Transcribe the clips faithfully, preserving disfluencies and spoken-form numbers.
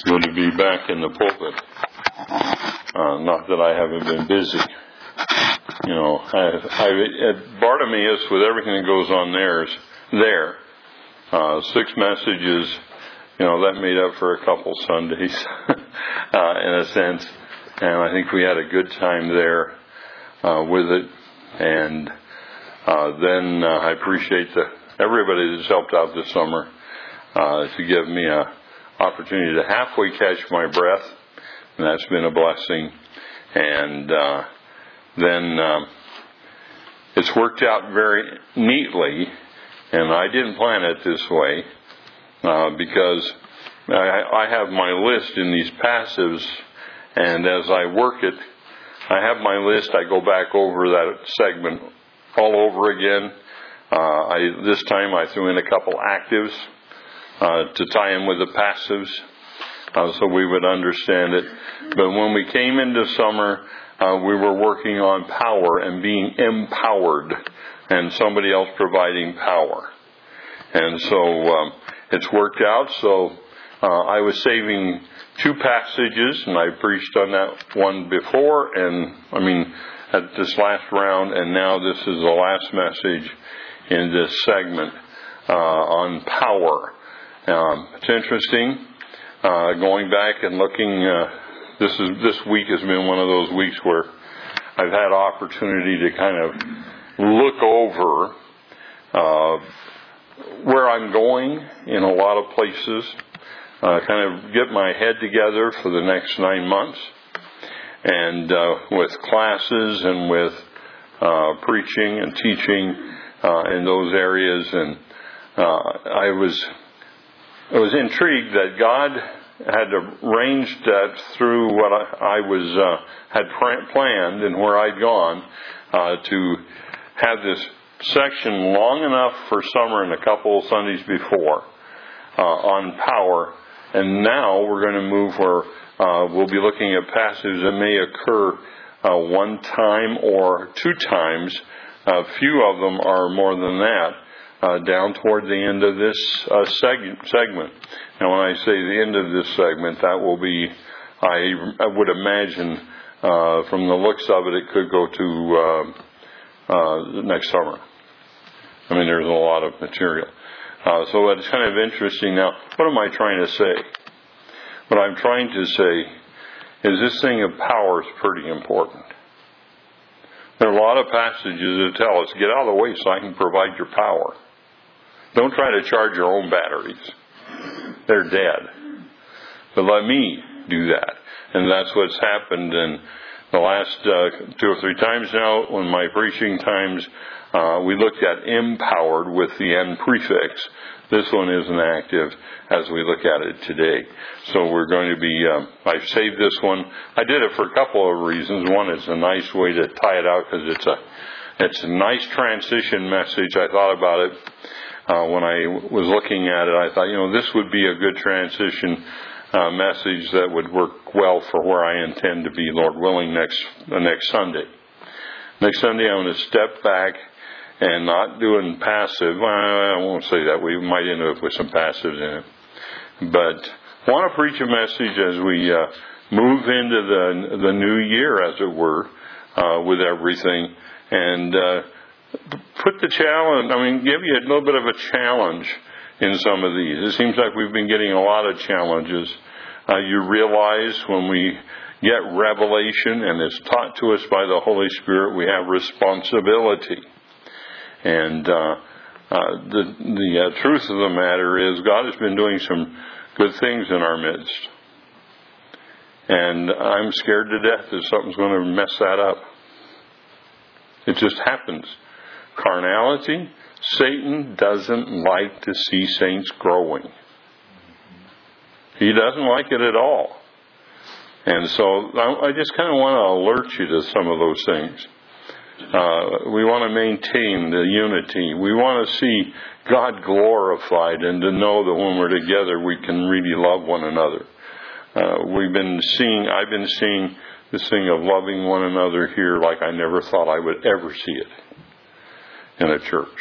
good to be back in the pulpit. Uh, not that I haven't been busy. You know, I, I, at Bartimaeus, with everything that goes on there, there uh, six messages, you know, that made up for a couple Sundays, uh, in a sense. And I think we had a good time there uh, with it. And uh, then uh, I appreciate the everybody that's helped out this summer uh, to give me a opportunity to halfway catch my breath, and that's been a blessing. And uh, then uh, it's worked out very neatly, and I didn't plan it this way uh, because I, I have my list in these passives, and as I work it, I have my list. I go back over that segment all over again. Uh, I this time I threw in a couple actives Uh, to tie in with the passives, uh, so we would understand it. But when we came into summer, uh, we were working on power and being empowered, and somebody else providing power. And so um, it's worked out. So uh, I was saving two passages, and I preached on that one before, and I mean at this last round, and now this is the last message in this segment uh, on power. Um, it's interesting uh, going back and looking. Uh, this is this week has been one of those weeks where I've had opportunity to kind of look over uh, where I'm going in a lot of places, uh, kind of get my head together for the next nine months, and uh, with classes and with uh, preaching and teaching uh, in those areas, and uh, I was. I was intrigued that God had arranged that through what I, I was uh, had planned and where I'd gone uh, to have this section long enough for summer and a couple of Sundays before uh, on power. And now we're going to move where uh, we'll be looking at passages that may occur uh, one time or two times. A few of them are more than that. Uh, down toward the end of this uh, seg- segment. Now, when I say the end of this segment, that will be, I, I would imagine, uh, from the looks of it, it could go to uh, uh, next summer. I mean, there's a lot of material. Uh, so it's kind of interesting. Now, what am I trying to say? What I'm trying to say is this thing of power is pretty important. There are a lot of passages that tell us, get out of the way so I can provide your power. Don't try to charge your own batteries. They're dead. But let me do that. And that's what's happened in the last uh, two or three times now. When my preaching times, uh, we looked at empowered with the N prefix. This one isn't active as we look at it today. So we're going to be, uh, I've saved this one. I did it for a couple of reasons. One, it's a nice way to tie it out because it's a, it's a nice transition message. I thought about it uh, when I was looking at it. I thought, you know, this would be a good transition uh, message that would work well for where I intend to be, Lord willing, next, uh, next Sunday. Next Sunday I'm going to step back and not doing passive. Well, I won't say that. We might end up with some passives in it. But I want to preach a message as we uh, move into the the new year, as it were, uh, with everything. And uh, put the challenge, I mean, give you a little bit of a challenge in some of these. It seems like we've been getting a lot of challenges. Uh, you realize when we get revelation and it's taught to us by the Holy Spirit, we have responsibility. And uh, uh, the, the uh, truth of the matter is God has been doing some good things in our midst. And I'm scared to death that something's going to mess that up. It just happens. Carnality, Satan doesn't like to see saints growing. He doesn't like it at all. And so I, I just kind of want to alert you to some of those things. Uh, we want to maintain the unity. We want to see God glorified and to know that when we're together we can really love one another. Uh, we've been seeing, I've been seeing this thing of loving one another here like I never thought I would ever see it in a church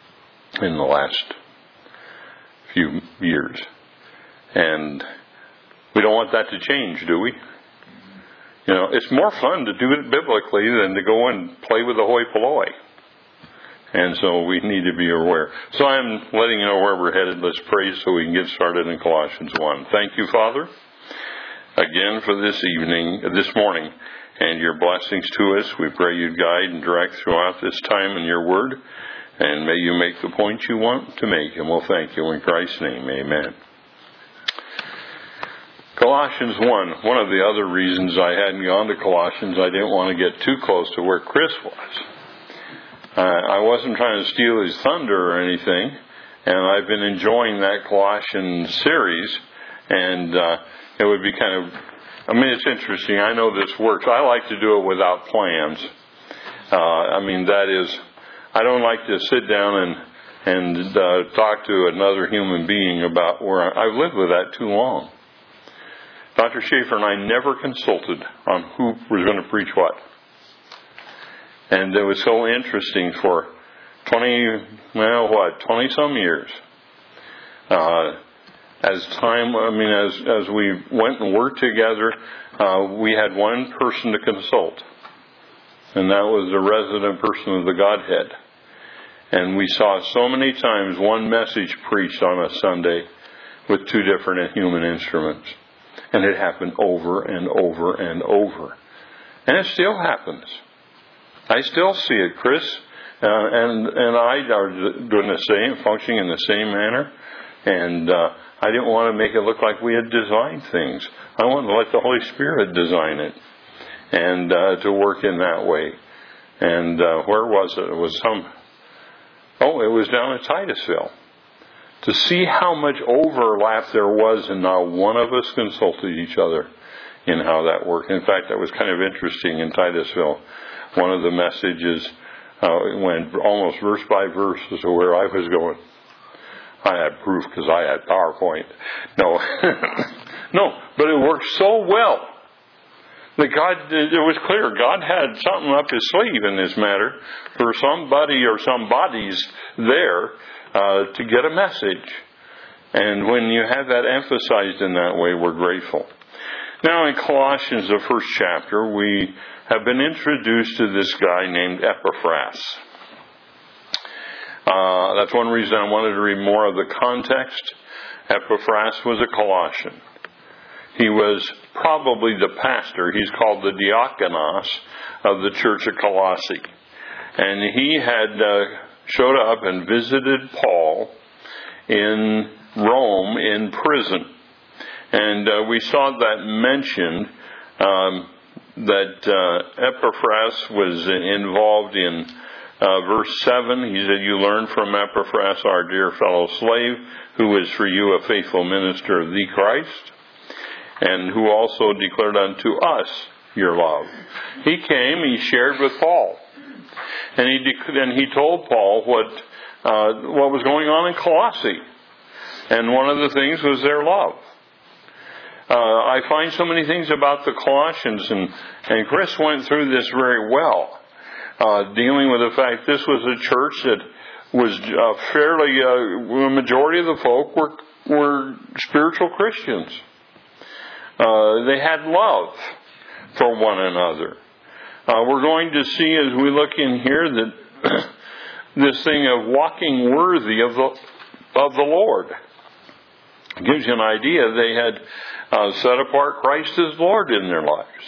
in the last few years. And We don't want that to change, do we? You know, it's more fun to do it biblically than to go and play with the hoi polloi. And so we need to be aware. So I'm letting you know where we're headed. Let's pray so we can get started in Colossians one. Thank you, Father, again for this evening, this morning, and your blessings to us. We pray you guide and direct throughout this time in your word, and may you make the point you want to make. And we'll thank you in Christ's name. Amen. Colossians one. One of the other reasons I hadn't gone to Colossians, I didn't want to get too close to where Chris was. Uh, I wasn't trying to steal his thunder or anything, and I've been enjoying that Colossians series, and uh, it would be kind of, I mean, it's interesting. I know this works. I like to do it without plans. Uh, I mean, that is, I don't like to sit down and, and uh, talk to another human being about where I, I've lived with that too long. Doctor Schaefer and I never consulted on who was going to preach what. And it was so interesting for twenty, well, what, twenty-some years. Uh, as time, I mean, as as we went and worked together, uh, we had one person to consult. And that was the resident person of the Godhead. And we saw so many times one message preached on a Sunday with two different human instruments. And it happened over and over and over. And it still happens. I still see it, Chris, uh, and and I are doing the same, functioning in the same manner. And uh, I didn't want to make it look like we had designed things. I wanted to let the Holy Spirit design it, and uh, to work in that way. And uh, where was it? It was some. Oh, it was down at Titusville. To see how much overlap there was, and not one of us consulted each other in how that worked. In fact, that was kind of interesting in Titusville. One of the messages uh, went almost verse by verse as to where I was going. I had proof because I had PowerPoint. No, no, but it worked so well that God, it was clear God had something up his sleeve in this matter for somebody or somebody's there uh, to get a message. And when you have that emphasized in that way, we're grateful. Now in Colossians, the first chapter, we have been introduced to this guy named Epaphras. Uh, that's one reason I wanted to read more of the context. Epaphras was a Colossian. He was probably the pastor. He's called the diakonos of the church of Colossae. And he had uh, showed up and visited Paul in Rome in prison. And uh, we saw that mentioned, um, that uh, Epaphras was involved in uh, verse seven. He said, "You learn from Epaphras, our dear fellow slave, who is for you a faithful minister of the Christ, and who also declared unto us your love." He came, he shared with Paul. And he de- and he told Paul what uh, what was going on in Colossae. And one of the things was their love. Uh, I find so many things about the Colossians, and, and Chris went through this very well, uh, dealing with the fact this was a church that was uh, fairly, uh, the majority of the folk were, were spiritual Christians. Uh, they had love for one another. Uh, we're going to see as we look in here that this thing of walking worthy of the, of the Lord. It gives you an idea. They had uh, set apart Christ as Lord in their lives.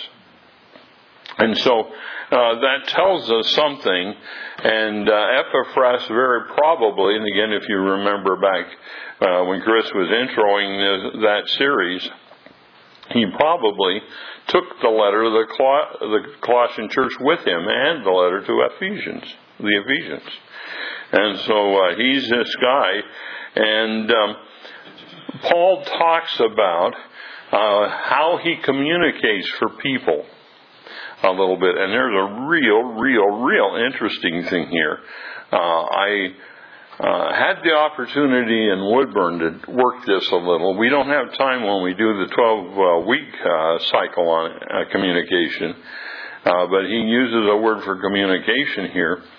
And so uh, that tells us something. And uh, Epaphras very probably, and again if you remember back uh, when Chris was introing the, that series, he probably took the letter of the, Col- the Colossian church with him and the letter to Ephesians, the Ephesians. And so uh, he's this guy. And um, Paul talks about uh, how he communicates for people a little bit. And there's a real, real, real interesting thing here. Uh, I uh, had the opportunity in Woodburn to work this a little. We don't have time when we do the twelve-week uh, cycle on uh, communication. Uh, but he uses a word for communication here.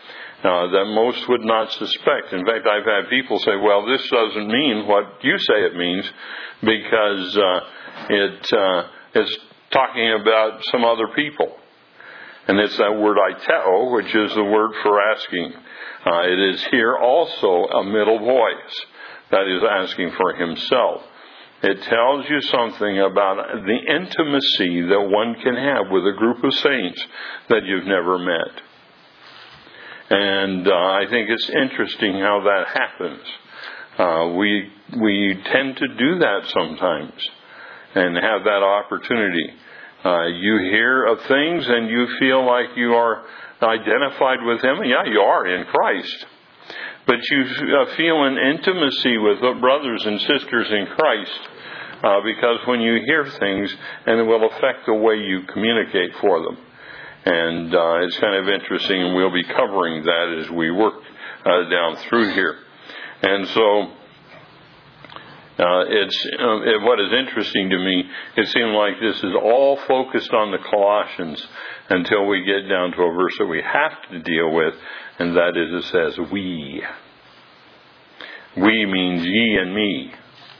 uh, that most would not suspect. In fact, I've had people say, well, this doesn't mean what you say it means because uh, it uh, is talking about some other people. And it's that word aiteo, which is the word for asking. Uh, it is here also a middle voice that is asking for himself. It tells you something about the intimacy that one can have with a group of saints that you've never met. And uh, I think it's interesting how that happens. Uh, we we tend to do that sometimes and have that opportunity. Uh, you hear of things and you feel like you are identified with Him. Yeah, you are in Christ. But you uh, feel an intimacy with the brothers and sisters in Christ uh, because when you hear things, and it will affect the way you communicate for them. And uh, it's kind of interesting, and we'll be covering that as we work uh, down through here. And so Uh, it's uh, it, what is interesting to me, it seems like this is all focused on the Colossians until we get down to a verse that we have to deal with, and that is it says, we. We means ye and me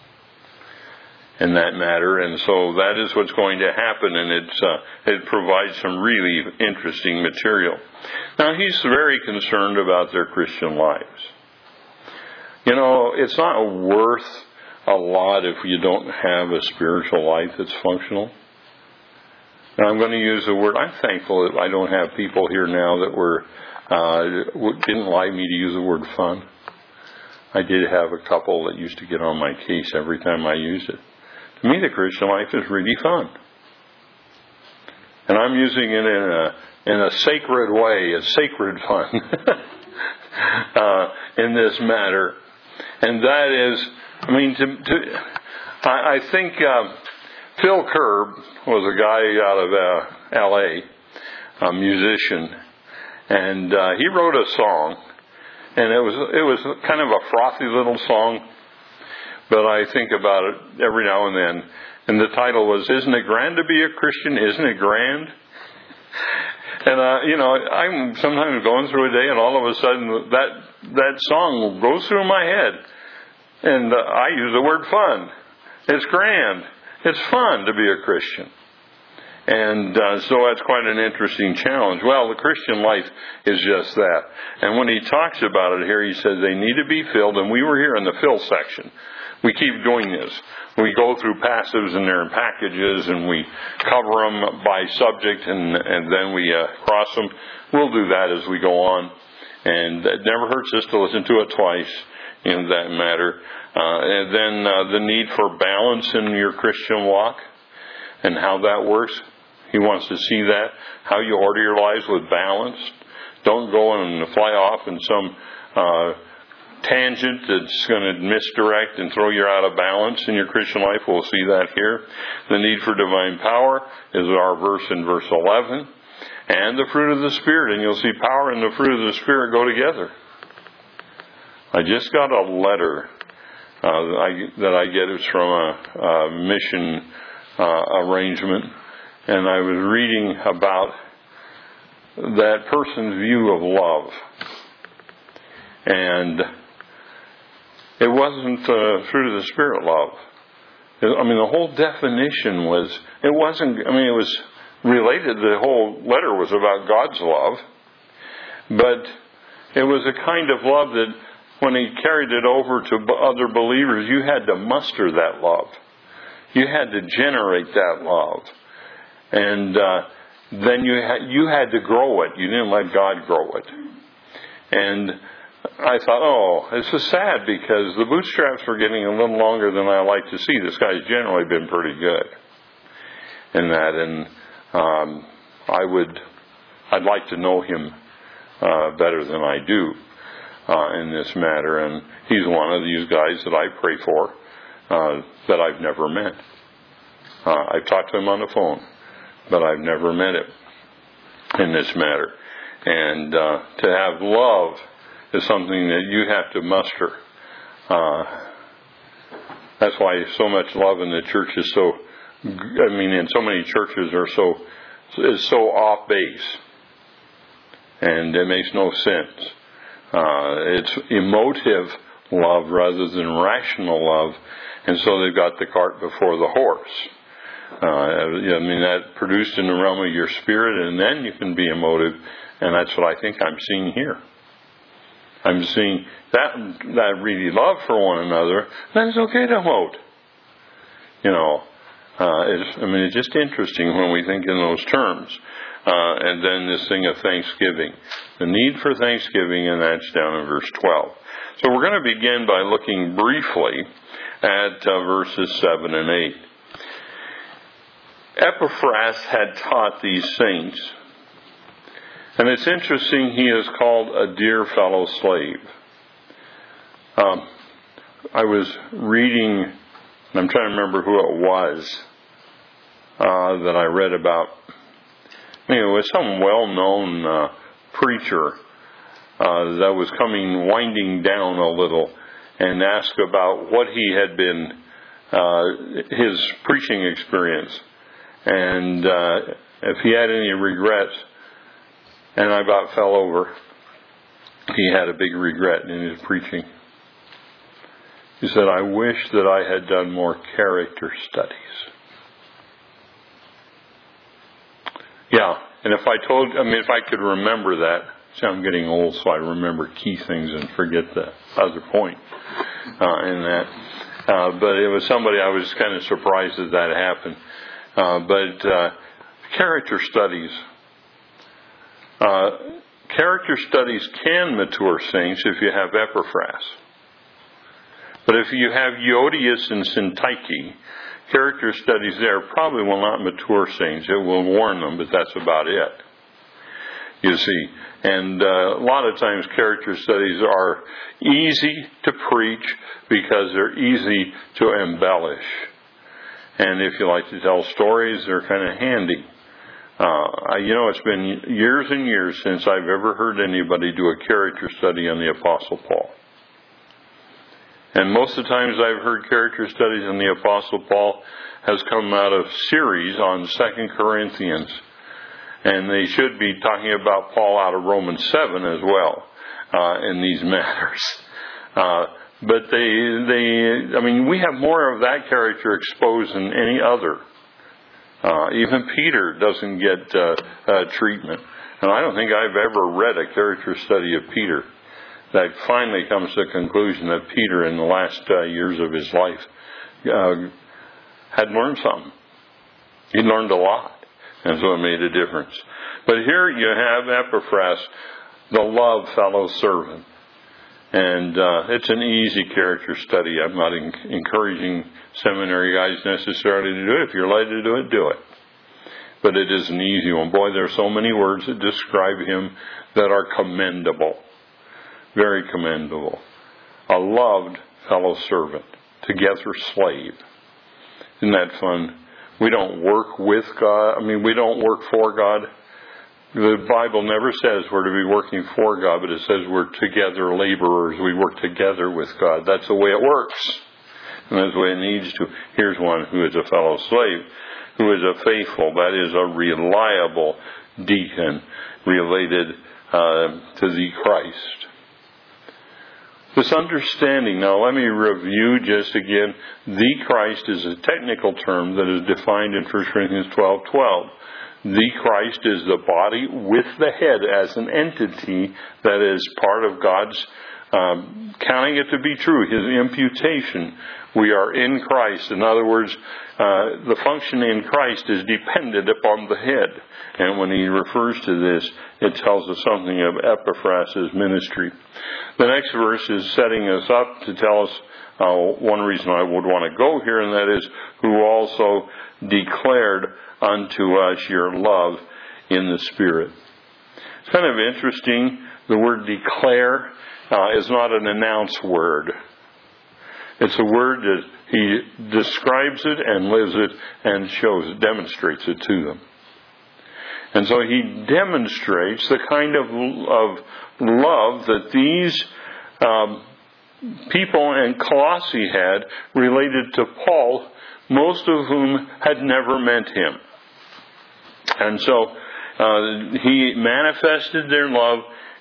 in that matter, and so that is what's going to happen, and it's uh, it provides some really interesting material. Now, he's very concerned about their Christian lives. You know, it's not worth a lot if you don't have a spiritual life that's functional. And I'm going to use the word, I'm thankful that I don't have people here now that were uh, didn't like me to use the word fun. I did have a couple that used to get on my case every time I used it. To me, the Christian life is really fun. And I'm using it in a in a sacred way, a sacred fun uh, in this matter. And that is, I mean, to, to, I, I think uh, Phil Kerr was a guy out of uh, L A, a musician, and uh, he wrote a song, and it was it was kind of a frothy little song, but I think about it every now and then. And the title was, "Isn't it grand to be a Christian? Isn't it grand?" And uh, you know, I'm sometimes going through a day, and all of a sudden that that song goes through my head. And uh, I use the word fun. It's grand. It's fun to be a Christian. And uh, so that's quite an interesting challenge. Well, the Christian life is just that. And when he talks about it here, he says they need to be filled. And we were here in the fill section. We keep doing this. We go through passives and they're in packages, and we cover them by subject, and, and then we uh, cross them. We'll do that as we go on. And it never hurts us to listen to it twice in that matter. Uh, and then uh, the need for balance in your Christian walk and how that works. He wants to see that, how you order your lives with balance. Don't go and fly off in some uh, tangent that's going to misdirect and throw you out of balance in your Christian life. We'll see that here. The need for divine power is our verse in verse eleven. And the fruit of the Spirit. And you'll see power and the fruit of the Spirit go together. I just got a letter uh, I, that I get. It's from a, a mission uh, arrangement, and I was reading about that person's view of love, and it wasn't uh, fruit of the Spirit love. I mean, the whole definition was, it wasn't, I mean, it was related, the whole letter was about God's love, but it was a kind of love that when he carried it over to other believers, you had to muster that love. You had to generate that love. And uh, then you had, you had to grow it. You didn't let God grow it. And I thought, oh, this is sad because the bootstraps were getting a little longer than I like to see. This guy's generally been pretty good in that. And um, I would, I'd like to know him uh, better than I do. Uh, in this matter, and he's one of these guys that I pray for uh, that I've never met. Uh, I've talked to him on the phone, but I've never met him in this matter. And uh, to have love is something that you have to muster. Uh, that's why so much love in the church is so, I mean, in so many churches are so, is so off base. And it makes no sense. Uh, it's emotive love rather than rational love. And so they've got the cart before the horse. Uh, I mean, that produced in the realm of your spirit, and then you can be emotive. And that's what I think I'm seeing here. I'm seeing that that really love for one another. Then it's okay to emote. You know, uh, it's, I mean, it's just interesting when we think in those terms. Uh, and then this thing of thanksgiving. The need for thanksgiving, and that's down in verse twelve. So we're going to begin by looking briefly at uh, verses seven and eight. Epaphras had taught these saints. And it's interesting, he is called a dear fellow slave. Um, I was reading, and I'm trying to remember who it was uh, that I read about. I mean, it was some well-known uh, preacher uh, that was coming, winding down a little, and asked about what he had been, uh, his preaching experience, and uh, if he had any regrets. And I about fell over. He had a big regret in his preaching. He said, I wish that I had done more character studies. Yeah, and if I told, I mean, if I could remember that, see, I'm getting old, so I remember key things and forget the other point uh, in that. Uh, but it was somebody I was kind of surprised that that happened. Uh, but uh, character studies. Uh, character studies can mature saints if you have Epaphras. But if you have Euodias and Syntyche, character studies there probably will not mature saints. It will warn them, but that's about it. You see. And uh, a lot of times character studies are easy to preach because they're easy to embellish. And if you like to tell stories, they're kind of handy. Uh, you know, it's been years and years since I've ever heard anybody do a character study on the Apostle Paul. And most of the times I've heard character studies on the Apostle Paul has come out of series on Second Corinthians. And they should be talking about Paul out of Romans seven as well uh, in these matters. Uh, but they, they, I mean, we have more of that character exposed than any other. Uh, even Peter doesn't get uh, uh, treatment. And I don't think I've ever read a character study of Peter that finally comes to the conclusion that Peter, in the last uh, years of his life, uh, had learned something. He learned a lot, and so it made a difference. But here you have Epaphras, the loved fellow servant. And uh, it's an easy character study. I'm not in- encouraging seminary guys necessarily to do it. If you're led to do it, do it. But it is an easy one. Boy, there are so many words that describe him that are commendable. Very commendable. A loved fellow servant. Together slave. Isn't that fun? We don't work with God. I mean, we don't work for God. The Bible never says we're to be working for God, but it says we're together laborers. We work together with God. That's the way it works. And that's the way it needs to. Here's one who is a fellow slave, who is a faithful, that is a reliable deacon related uh, to the Christ. This understanding, now let me review just again. The Christ is a technical term that is defined in First Corinthians twelve twelve. The Christ is the body with the head as an entity that is part of God's um, counting it to be true, His imputation. We are in Christ. In other words, uh, the function in Christ is dependent upon the head. And when he refers to this, it tells us something of Epaphras' ministry. The next verse is setting us up to tell us uh, one reason I would want to go here, and that is, who also declared unto us your love in the Spirit. It's kind of interesting. The word declare uh, is not an announce word. It's a word that he describes it and lives it and shows it, demonstrates it to them. And so he demonstrates the kind of, of love that these um, people in Colossae had related to Paul, most of whom had never met him. And so uh, he manifested their love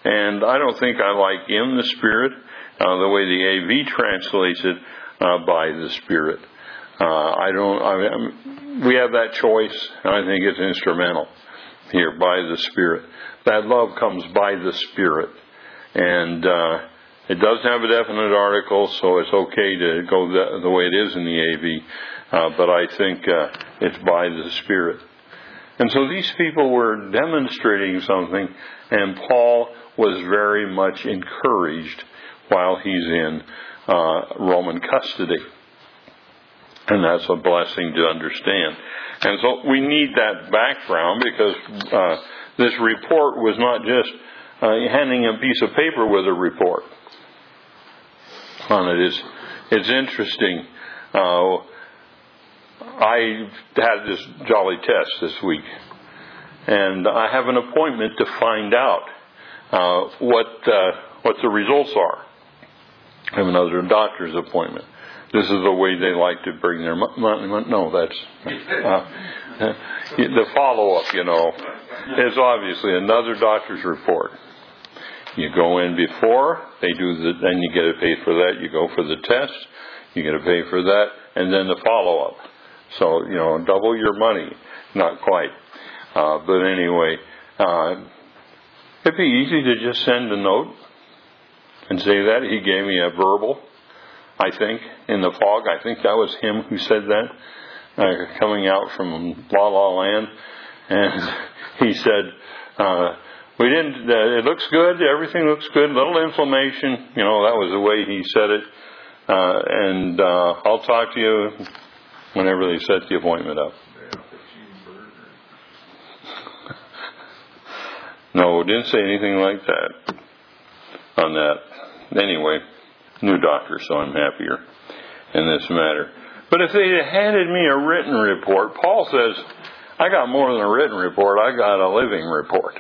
And I don't think I like in the Spirit, uh, the way the A V translates it, uh, by the Spirit. Uh, I don't, I mean, we have that choice, and I think it's instrumental here, by the Spirit. That love comes by the Spirit. And uh, it doesn't have a definite article, so it's okay to go the, the way it is in the A V. Uh, but I think uh, it's by the Spirit. And so these people were demonstrating something, and Paul was very much encouraged while he's in uh, Roman custody. And that's a blessing to understand. And so we need that background, because uh, this report was not just uh, handing a piece of paper with a report on it. It's, it's interesting. Uh, I had this jolly test this week, and I have an appointment to find out uh, what uh, what the results are. I have another doctor's appointment. This is the way they like to bring their money. No, that's uh, the follow-up, you know, is obviously another doctor's report. You go in before, they do the, then you get to pay for that. You go for the test, you get to pay for that, and then the follow-up. So, you know, double your money. Not quite. Uh, but anyway, uh, it'd be easy to just send a note and say that. He gave me a verbal, I think, in the fog. I think that was him who said that, uh, coming out from La La Land. And he said, uh, we didn't, uh, it looks good, everything looks good, little inflammation. You know, that was the way he said it. Uh, and uh, I'll talk to you whenever they set the appointment up. No, didn't say anything like that on that. Anyway, new doctor, so I'm happier in this matter. But if they had handed me a written report, Paul says, I got more than a written report, I got a living report.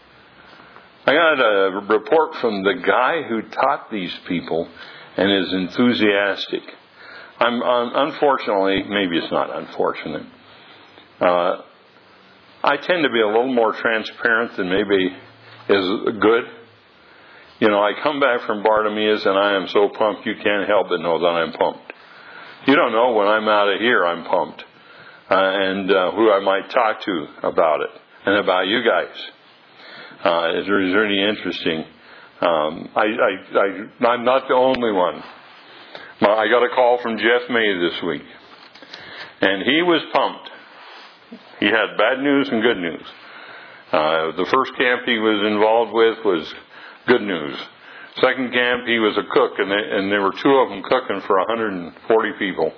I got a report from the guy who taught these people and is enthusiastic. I'm um, unfortunately, maybe it's not unfortunate. Uh, I tend to be a little more transparent than maybe is good. You know, I come back from Bartimaeus and I am so pumped you can't help but know that I'm pumped. You don't know when I'm out of here I'm pumped. Uh, and uh, who I might talk to about it and about you guys. Uh, it's really interesting. Um, I, I, I, I'm not the only one. I got a call from Jeff May this week, and he was pumped. He had bad news and good news. Uh, the first camp he was involved with was good news. Second camp, he was a cook, and, they, and there were two of them cooking for one hundred forty people.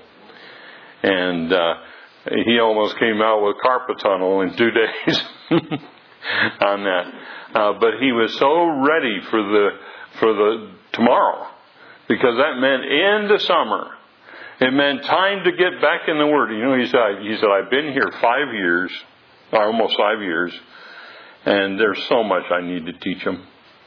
And uh, he almost came out with carpal tunnel in two days on that. Uh, but he was so ready for the for the tomorrow. Because that meant end of summer. It meant time to get back in the Word. You know, he said, he said, I've been here five years, or almost five years, and there's so much I need to teach them.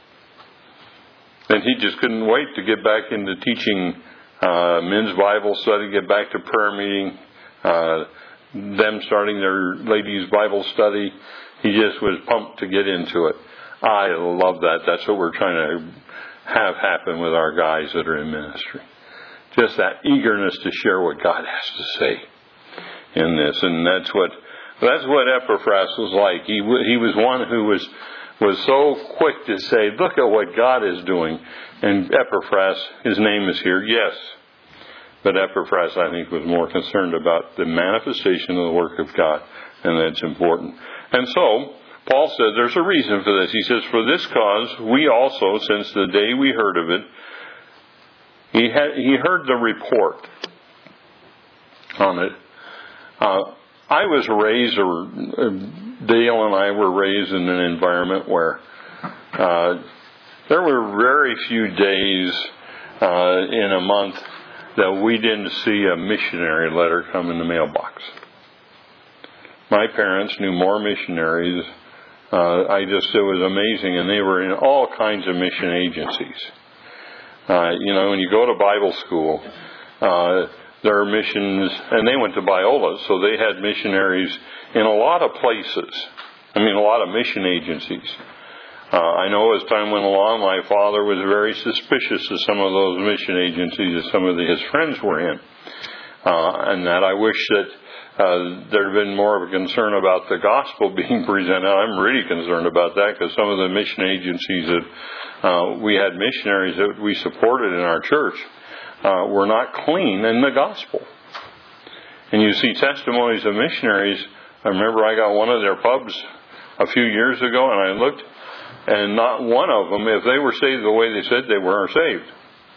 And he just couldn't wait to get back into teaching uh, men's Bible study, get back to prayer meeting, uh, them starting their ladies' Bible study. He just was pumped to get into it. I love that. That's what we're trying to have happen with our guys that are in ministry. Just that eagerness to share what God has to say in this. And that's what that's what Epaphras was like. He he was one who was was so quick to say, look at what God is doing. And Epaphras, his name is here, yes. But Epaphras, I think, was more concerned about the manifestation of the work of God. And that's important. And so, Paul says there's a reason for this. He says, for this cause, we also, since the day we heard of it, he had, he heard the report on it. Uh, I was raised, or Dale and I were raised in an environment where uh, there were very few days uh, in a month that we didn't see a missionary letter come in the mailbox. My parents knew more missionaries. Uh, I just, it was amazing, and they were in all kinds of mission agencies. Uh, you know, when you go to Bible school, uh, there are missions, and they went to Biola, so they had missionaries in a lot of places. I mean, a lot of mission agencies. Uh, I know as time went along, my father was very suspicious of some of those mission agencies that some of the, his friends were in. Uh, and that I wish that uh, there had been more of a concern about the gospel being presented. I'm really concerned about that because some of the mission agencies that uh, we had missionaries that we supported in our church uh, were not clean in the gospel. And you see testimonies of missionaries. I remember I got one of their pubs a few years ago, and I looked, and not one of them, if they were saved the way they said they were, saved.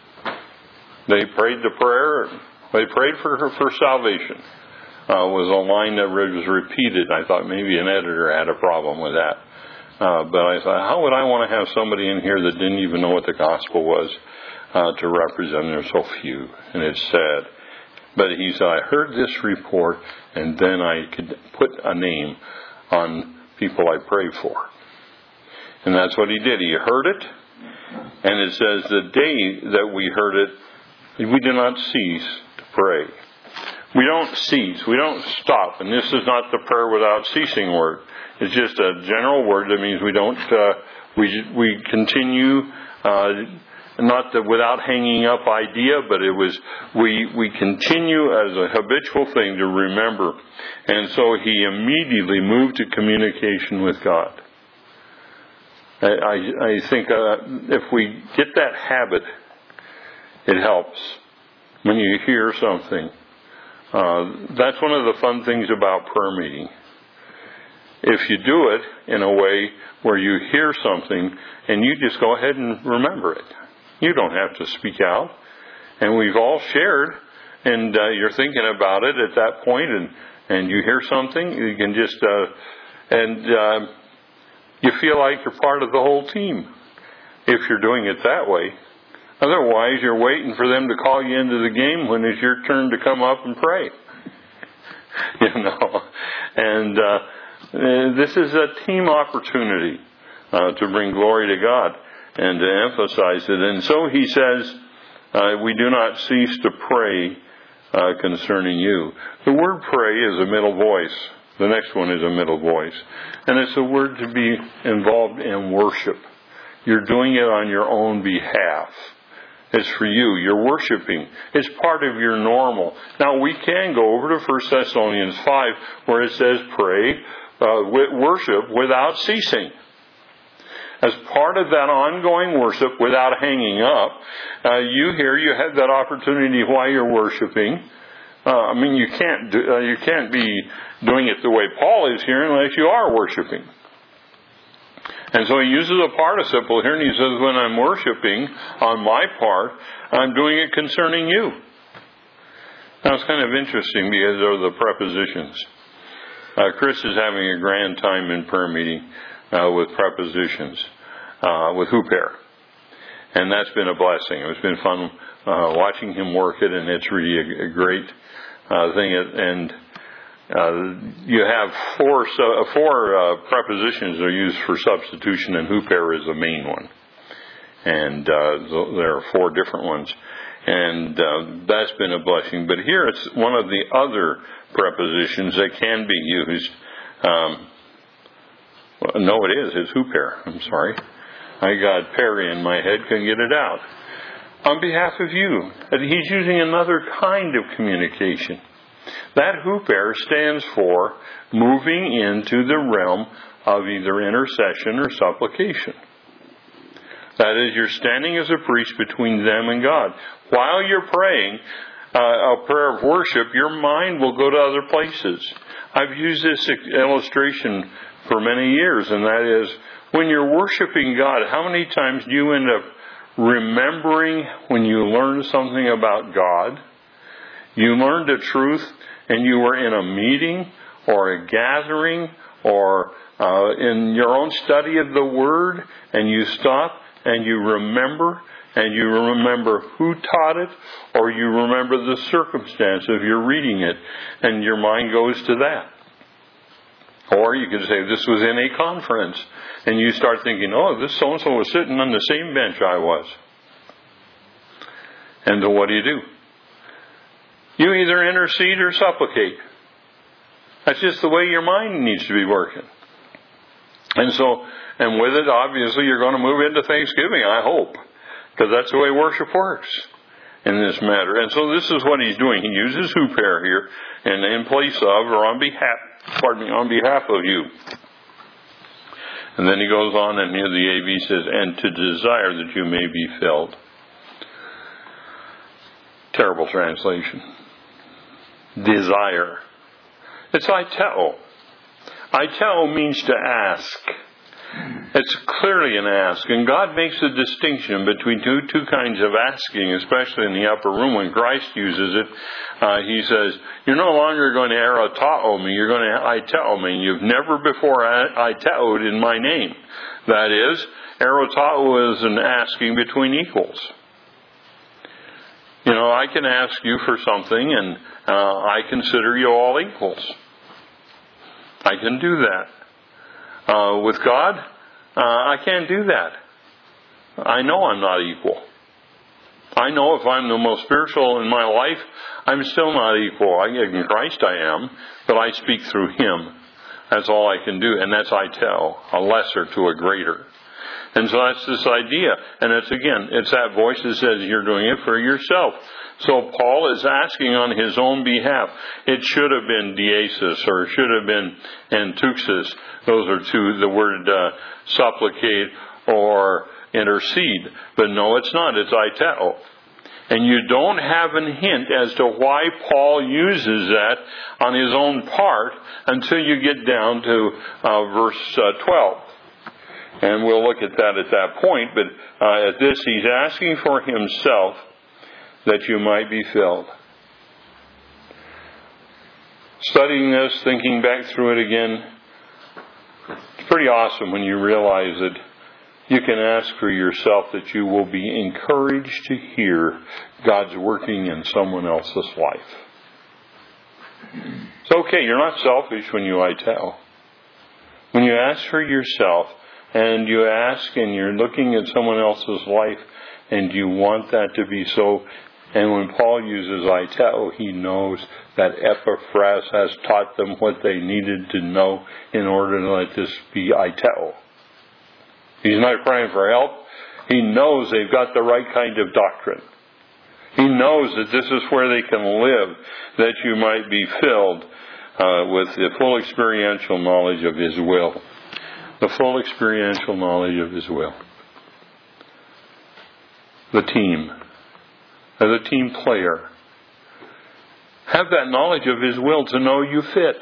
They prayed the prayer. They prayed for for salvation. Uh, was a line that was repeated. I thought maybe an editor had a problem with that. Uh, but I thought, how would I want to have somebody in here that didn't even know what the gospel was uh, to represent? There's so few, and it's sad. But he said, I heard this report, and then I could put a name on people I prayed for. And that's what he did. He heard it, and it says the day that we heard it, we did not cease to pray. We don't cease. We don't stop. And this is not the prayer without ceasing word. It's just a general word that means we don't, uh, we we continue, uh, not the without hanging up idea, but it was, we, we continue as a habitual thing to remember. And so he immediately moved to communication with God. I, I, I think uh, if we get that habit, it helps. When you hear something, uh, that's one of the fun things about prayer meeting. If you do it in a way where you hear something and you just go ahead and remember it. You don't have to speak out. And we've all shared, and uh, you're thinking about it at that point, and, and you hear something, you can just, uh, and uh, you feel like you're part of the whole team if you're doing it that way. Otherwise, you're waiting for them to call you into the game when it's your turn to come up and pray. You know, and uh, uh, this is a team opportunity uh, to bring glory to God and to emphasize it. And so he says, uh, we do not cease to pray uh, concerning you. The word pray is a middle voice. The next one is a middle voice. And it's a word to be involved in worship. You're doing it on your own behalf. It's for you. You're worshiping. It's part of your normal. Now, we can go over to First Thessalonians five where it says pray, uh, worship without ceasing. As part of that ongoing worship without hanging up, uh, you here, you have that opportunity while you're worshiping. Uh, I mean, you can't do, uh, you can't be doing it the way Paul is here unless you are worshiping. And so he uses a participle here, and he says, when I'm worshiping on my part, I'm doing it concerning you. Now, it's kind of interesting because of the prepositions. Uh, Chris is having a grand time in prayer meeting uh, with prepositions, uh, with huper. And that's been a blessing. It's been fun uh, watching him work it, and it's really a, a great uh, thing. And Uh, you have four uh, four uh, prepositions that are used for substitution, and huper is the main one. And uh, there are four different ones. And uh, that's been a blessing. But here it's one of the other prepositions that can be used. Um, well, no, it is. It's huper. I'm sorry. I got Perry in my head. Couldn't get it out. On behalf of you. He's using another kind of communication. That huper stands for moving into the realm of either intercession or supplication. That is, you're standing as a priest between them and God. While you're praying uh, a prayer of worship, your mind will go to other places. I've used this illustration for many years, and that is, when you're worshiping God, how many times do you end up remembering when you learn something about God? You learned a truth, and you were in a meeting or a gathering or uh, in your own study of the Word, and you stop and you remember, and you remember who taught it, or you remember the circumstance of your reading it, and your mind goes to that. Or you could say, this was in a conference, and you start thinking, oh, this so-and-so was sitting on the same bench I was. And then what do you do? You either intercede or supplicate. That's just the way your mind needs to be working. And so, and with it, obviously, you're going to move into Thanksgiving, I hope, because that's the way worship works in this matter. And so this is what he's doing. He uses huper here, and in place of, or on behalf, pardon me, on behalf of you. And then he goes on, and here the A V says, and to desire that you may be filled. Terrible translation. Desire. It's aiteo. Aiteo means to ask. It's clearly an ask. And God makes a distinction between two, two kinds of asking, especially in the upper room. When Christ uses it, uh, he says, you're no longer going to erotao me, you're going to aiteo me. You've never before aiteoed in my name. That is, erotao is an asking between equals. You know, I can ask you for something, and uh, I consider you all equals. I can do that. Uh, with God, uh, I can't do that. I know I'm not equal. I know if I'm the most spiritual in my life, I'm still not equal. I, in Christ I am, but I speak through Him. That's all I can do, and that's I tell, a lesser to a greater. And so that's this idea. And it's, again, it's that voice that says you're doing it for yourself. So Paul is asking on his own behalf. It should have been diesis, or it should have been entuxis. Those are two, the word uh, supplicate or intercede. But no, it's not. It's aiteo. And you don't have a hint as to why Paul uses that on his own part until you get down to uh, verse uh, twelve. And we'll look at that at that point. But uh, at this, he's asking for himself that you might be filled. Studying this, thinking back through it again, it's pretty awesome when you realize that you can ask for yourself that you will be encouraged to hear God's working in someone else's life. It's okay, you're not selfish when you aiteo. When you ask for yourself, and you ask and you're looking at someone else's life and you want that to be so. And when Paul uses aiteo, he knows that Epaphras has taught them what they needed to know in order to let this be aiteo. He's not crying for help. He knows they've got the right kind of doctrine. He knows that this is where they can live, that you might be filled uh, with the full experiential knowledge of His will. The full experiential knowledge of His will. The team. As a team player. Have that knowledge of His will to know you fit.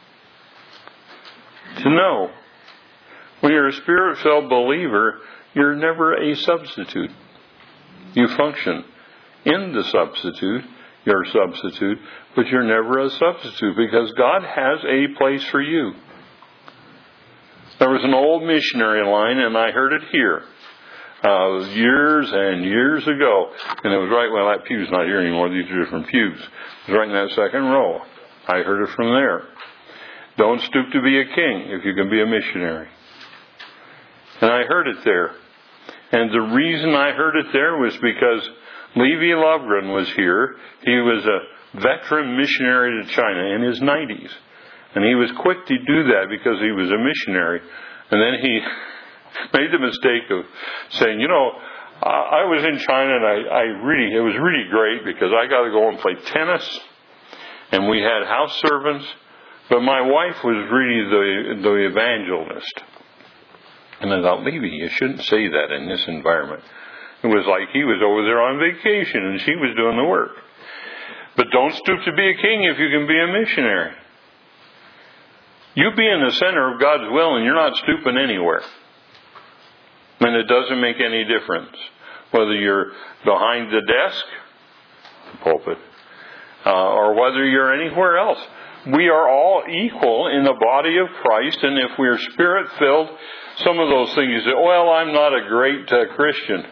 To know. When you're a Spirit-filled believer, you're never a substitute. You function in the substitute, your substitute, but you're never a substitute because God has a place for you. There was an old missionary line, and I heard it here uh, years and years ago. And it was right, well, that pew's not here anymore. These are different pews. It was right in that second row. I heard it from there. Don't stoop to be a king if you can be a missionary. And I heard it there. And the reason I heard it there was because Levi Lovgren was here. He was a veteran missionary to China in his nineties. And he was quick to do that because he was a missionary. And then he made the mistake of saying, you know, I was in China and I, I really, it was really great because I got to go and play tennis. And we had house servants. But my wife was really the, the evangelist. And I thought, Levi, you shouldn't say that in this environment. It was like he was over there on vacation and she was doing the work. But don't stoop to be a king if you can be a missionary. You be in the center of God's will and you're not stooping anywhere. And it doesn't make any difference whether you're behind the desk, the pulpit, uh, or whether you're anywhere else. We are all equal in the body of Christ, and if we're Spirit-filled, some of those things you say, well, I'm not a great uh, Christian.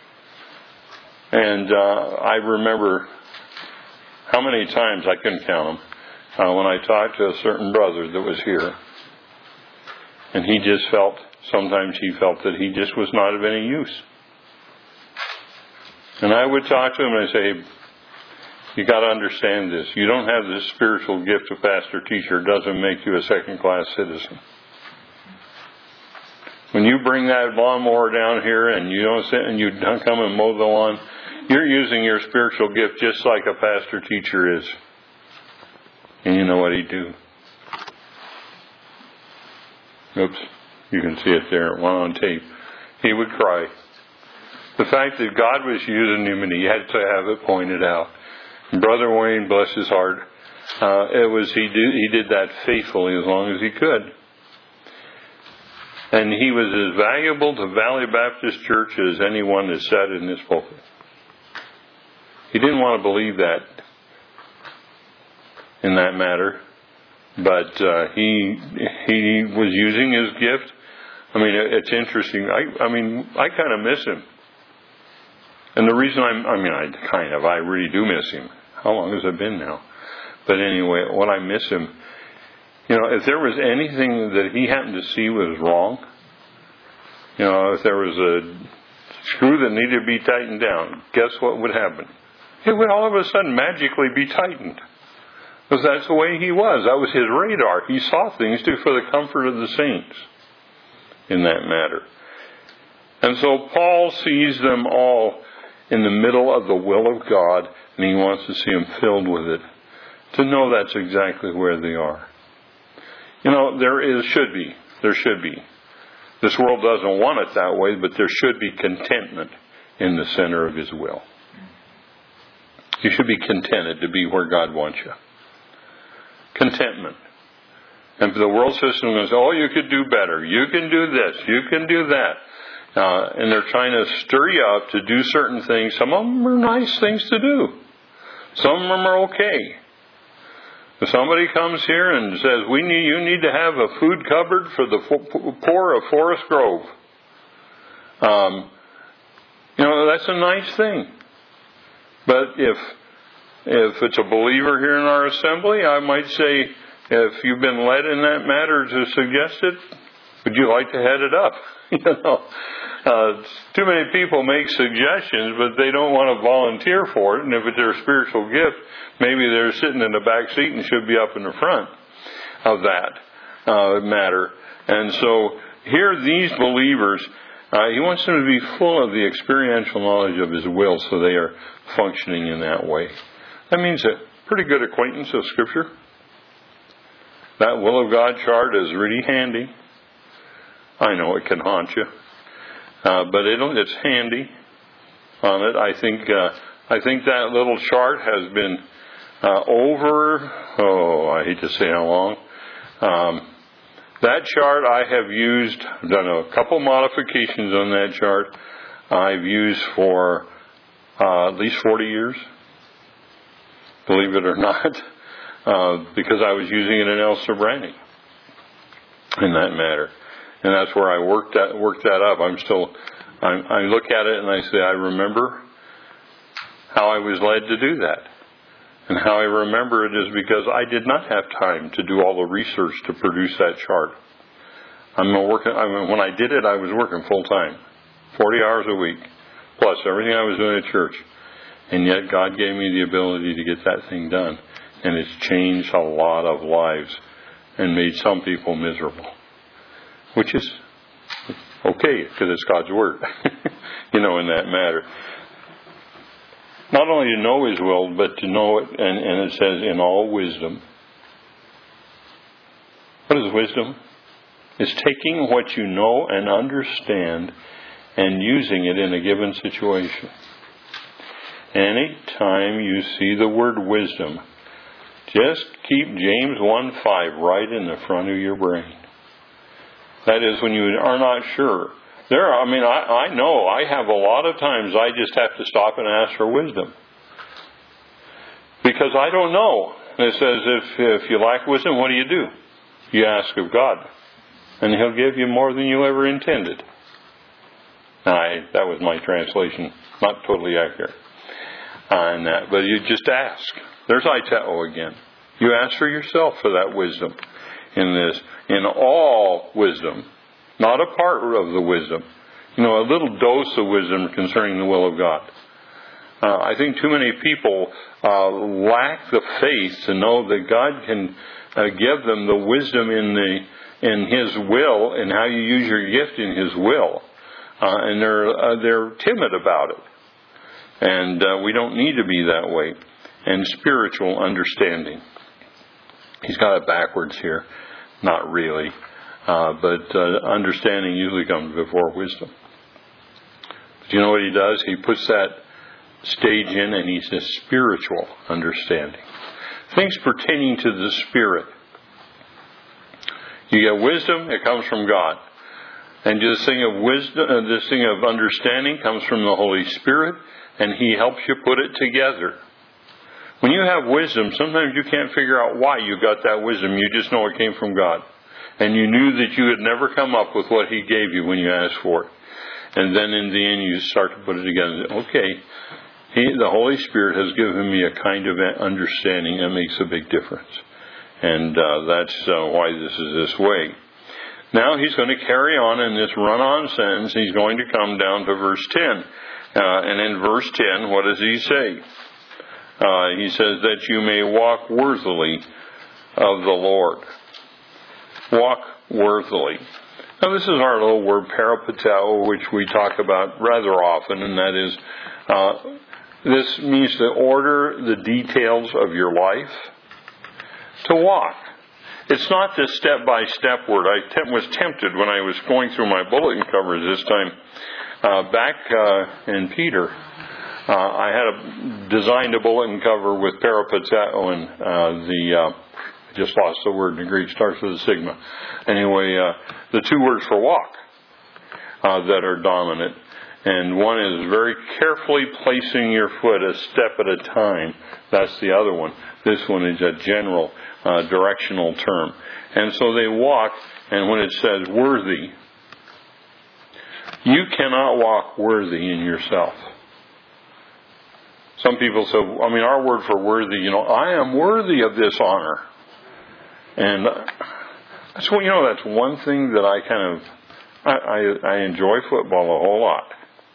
And uh, I remember how many times, I couldn't count them, Uh, when I talked to a certain brother that was here. And he just felt, sometimes he felt that he just was not of any use. And I would talk to him and I'd say, you got to understand this. You don't have this spiritual gift of pastor teacher. It doesn't make you a second class citizen. When you bring that lawnmower down here and you don't sit and you don't come and mow the lawn, you're using your spiritual gift just like a pastor teacher is. And you know what he'd do? Oops, you can see it there, one on tape. He would cry. The fact that God was using him and he had to have it pointed out. And Brother Wayne, bless his heart, uh, it was he did he did that faithfully as long as he could. And he was as valuable to Valley Baptist Church as anyone has said in this pulpit. He didn't want to believe that in that matter, but uh, he he was using his gift. I mean, it's interesting. I I mean, I kind of miss him. And the reason I'm, I mean, I kind of, I really do miss him. How long has it been now? But anyway, when I miss him, you know, if there was anything that he happened to see was wrong, you know, if there was a screw that needed to be tightened down, guess what would happen? It would all of a sudden magically be tightened. Because that's the way he was. That was his radar. He saw things too for the comfort of the saints in that matter. And so Paul sees them all in the middle of the will of God, and he wants to see them filled with it, to know that's exactly where they are. You know, there is, should be, there should be. This world doesn't want it that way, but there should be contentment in the center of his will. You should be contented to be where God wants you. Contentment. And the world system goes, oh, you could do better. You can do this. You can do that. Uh, and they're trying to stir you up to do certain things. Some of them are nice things to do. Some of them are okay. If somebody comes here and says, "We need you need to have a food cupboard for the poor of Forest Grove," um, you know, that's a nice thing. But if if it's a believer here in our assembly, I might say, if you've been led in that matter to suggest it, would you like to head it up? You know, uh, too many people make suggestions, but they don't want to volunteer for it. And if it's their spiritual gift, maybe they're sitting in the back seat and should be up in the front of that uh, matter. And so here, these believers, uh, he wants them to be full of the experiential knowledge of his will, so they are functioning in that way. That means a pretty good acquaintance of Scripture. That will of God chart is really handy. I know it can haunt you, uh, but it, it's handy on it. I think uh, I think that little chart has been uh, over. Oh, I hate to say how long. Um, that chart I have used. I've done a couple modifications on that chart. I've used for uh, at least forty years. Believe it or not, uh, because I was using it in El Sobrani in that matter. And that's where I worked that worked that up. I'm still, I, I look at it and I say, I remember how I was led to do that. And how I remember it is because I did not have time to do all the research to produce that chart. I'm working, I mean, when I did it, I was working full time, forty hours a week, plus everything I was doing at church. And yet God gave me the ability to get that thing done. And it's changed a lot of lives and made some people miserable. Which is okay, because it's God's Word, you know, in that matter. Not only to know His will, but to know it, and, and it says, in all wisdom. What is wisdom? It's taking what you know and understand and using it in a given situation. Any time you see the word wisdom, just keep James one five right in the front of your brain. That is, when you are not sure. There, are, I mean, I, I know I have a lot of times I just have to stop and ask for wisdom. Because I don't know. And it says, if, if you lack wisdom, what do you do? You ask of God. And He'll give you more than you ever intended. I, that was my translation. Not totally accurate on that. But you just ask. There's Iteo again. You ask for yourself for that wisdom in this. In all wisdom, not a part of the wisdom. You know, a little dose of wisdom concerning the will of God. Uh, I think too many people uh, lack the faith to know that God can uh, give them the wisdom in the in His will and how you use your gift in His will. Uh, and they're uh, they're timid about it. And uh, we don't need to be that way. And spiritual understanding. He's got it backwards here. Not really. Uh, but uh, understanding usually comes before wisdom. But you know what he does? He puts that stage in and he says spiritual understanding. Things pertaining to the Spirit. You get wisdom, it comes from God. And this thing of wisdom, uh, this thing of understanding comes from the Holy Spirit, and He helps you put it together. When you have wisdom, sometimes you can't figure out why you got that wisdom. You just know it came from God. And you knew that you had never come up with what He gave you when you asked for it. And then in the end you start to put it together. Okay, he, the Holy Spirit has given me a kind of understanding that makes a big difference. And uh, that's uh, why this is this way. Now he's going to carry on in this run-on sentence. He's going to come down to verse ten. Uh, and in verse ten, what does he say? Uh, he says that you may walk worthily of the Lord. Walk worthily. Now this is our little word peripateo, which we talk about rather often, and that is, uh, this means to order the details of your life. To walk. It's not this step-by-step word. I te- was tempted when I was going through my bulletin covers this time. Uh, back uh, in Peter, uh, I had a, designed a bulletin cover with peripateo and uh, the, uh, I just lost the word in the Greek, starts with a sigma. Anyway, uh, the two words for walk uh, that are dominant. And one is very carefully placing your foot a step at a time. That's the other one. This one is a general uh, directional term. And so they walk, and when it says worthy, you cannot walk worthy in yourself. Some people say, I mean, our word for worthy, you know, I am worthy of this honor. And that's what, you know, that's one thing that I kind of, I, I, I enjoy football a whole lot.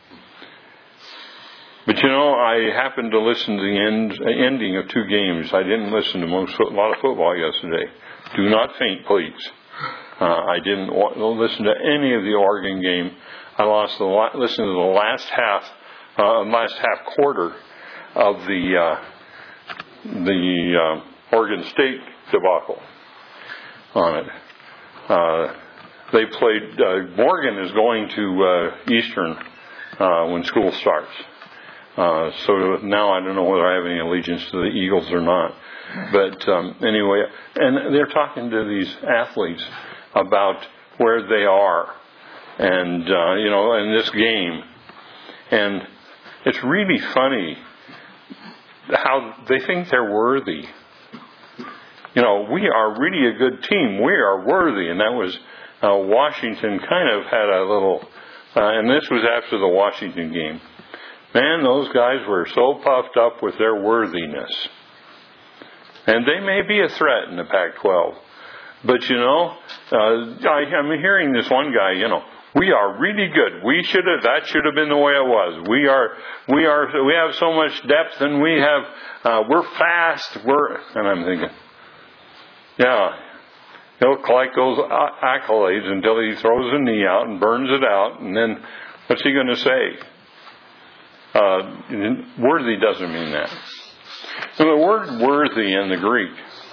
But you know, I happened to listen to the end, ending of two games. I didn't listen to most a lot of football yesterday. Do not faint, please. Uh, I didn't listen to any of the Oregon game. I lost the listened to the last half, uh, last half quarter of the uh, the uh, Oregon State debacle on it. Uh, they played. Uh, Morgan is going to uh, Eastern uh, when school starts. Uh, so now I don't know whether I have any allegiance to the Eagles or not. But um, anyway, and they're talking to these athletes about where they are and, uh, you know, in this game. And it's really funny how they think they're worthy. You know, we are really a good team. We are worthy. And that was uh, Washington kind of had a little, uh, and this was after the Washington game. Man, those guys were so puffed up with their worthiness. And they may be a threat in the Pac twelve. But, you know, uh, I, I'm hearing this one guy, you know, we are really good. We should have, that should have been the way it was. We are, we are, we have so much depth and we have, uh, we're fast. We're, and I'm thinking, yeah, he'll collect those accolades until he throws a knee out and burns it out. And then what's he going to say? Uh, worthy doesn't mean that. So the word worthy in the Greek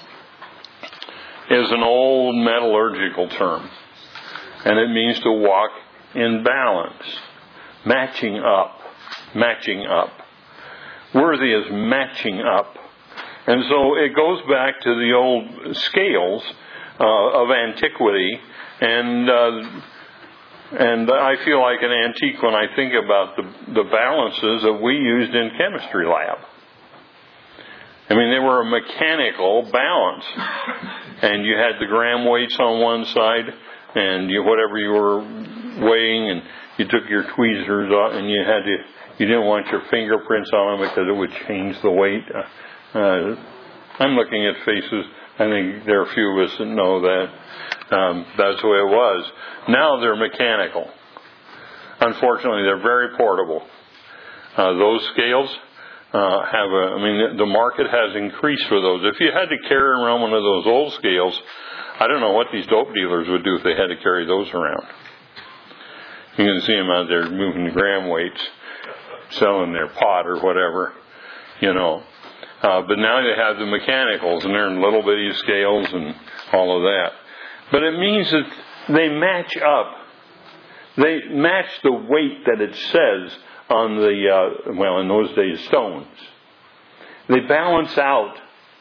is an old metallurgical term. And it means to walk in balance. Matching up. Matching up. Worthy is matching up. And so it goes back to the old scales uh, of antiquity. And uh, And I feel like an antique when I think about the, the balances that we used in chemistry lab. I mean, they were a mechanical balance. And you had the gram weights on one side, and you, whatever you were weighing, and you took your tweezers off, and you had to, you didn't want your fingerprints on them because it would change the weight. Uh, I'm looking at faces. I think there are a few of us that know that. Um, that's the way it was. Now they're mechanical. Unfortunately, they're very portable. Uh, those scales uh, have a, I mean, the market has increased for those. If you had to carry around one of those old scales, I don't know what these dope dealers would do if they had to carry those around. You can see them out there moving the gram weights, selling their pot or whatever, you know. Uh, but now they have the mechanicals, and they're in little bitty scales and all of that. But it means that they match up. They match the weight that it says on the, uh, well, in those days, stones. They balance out.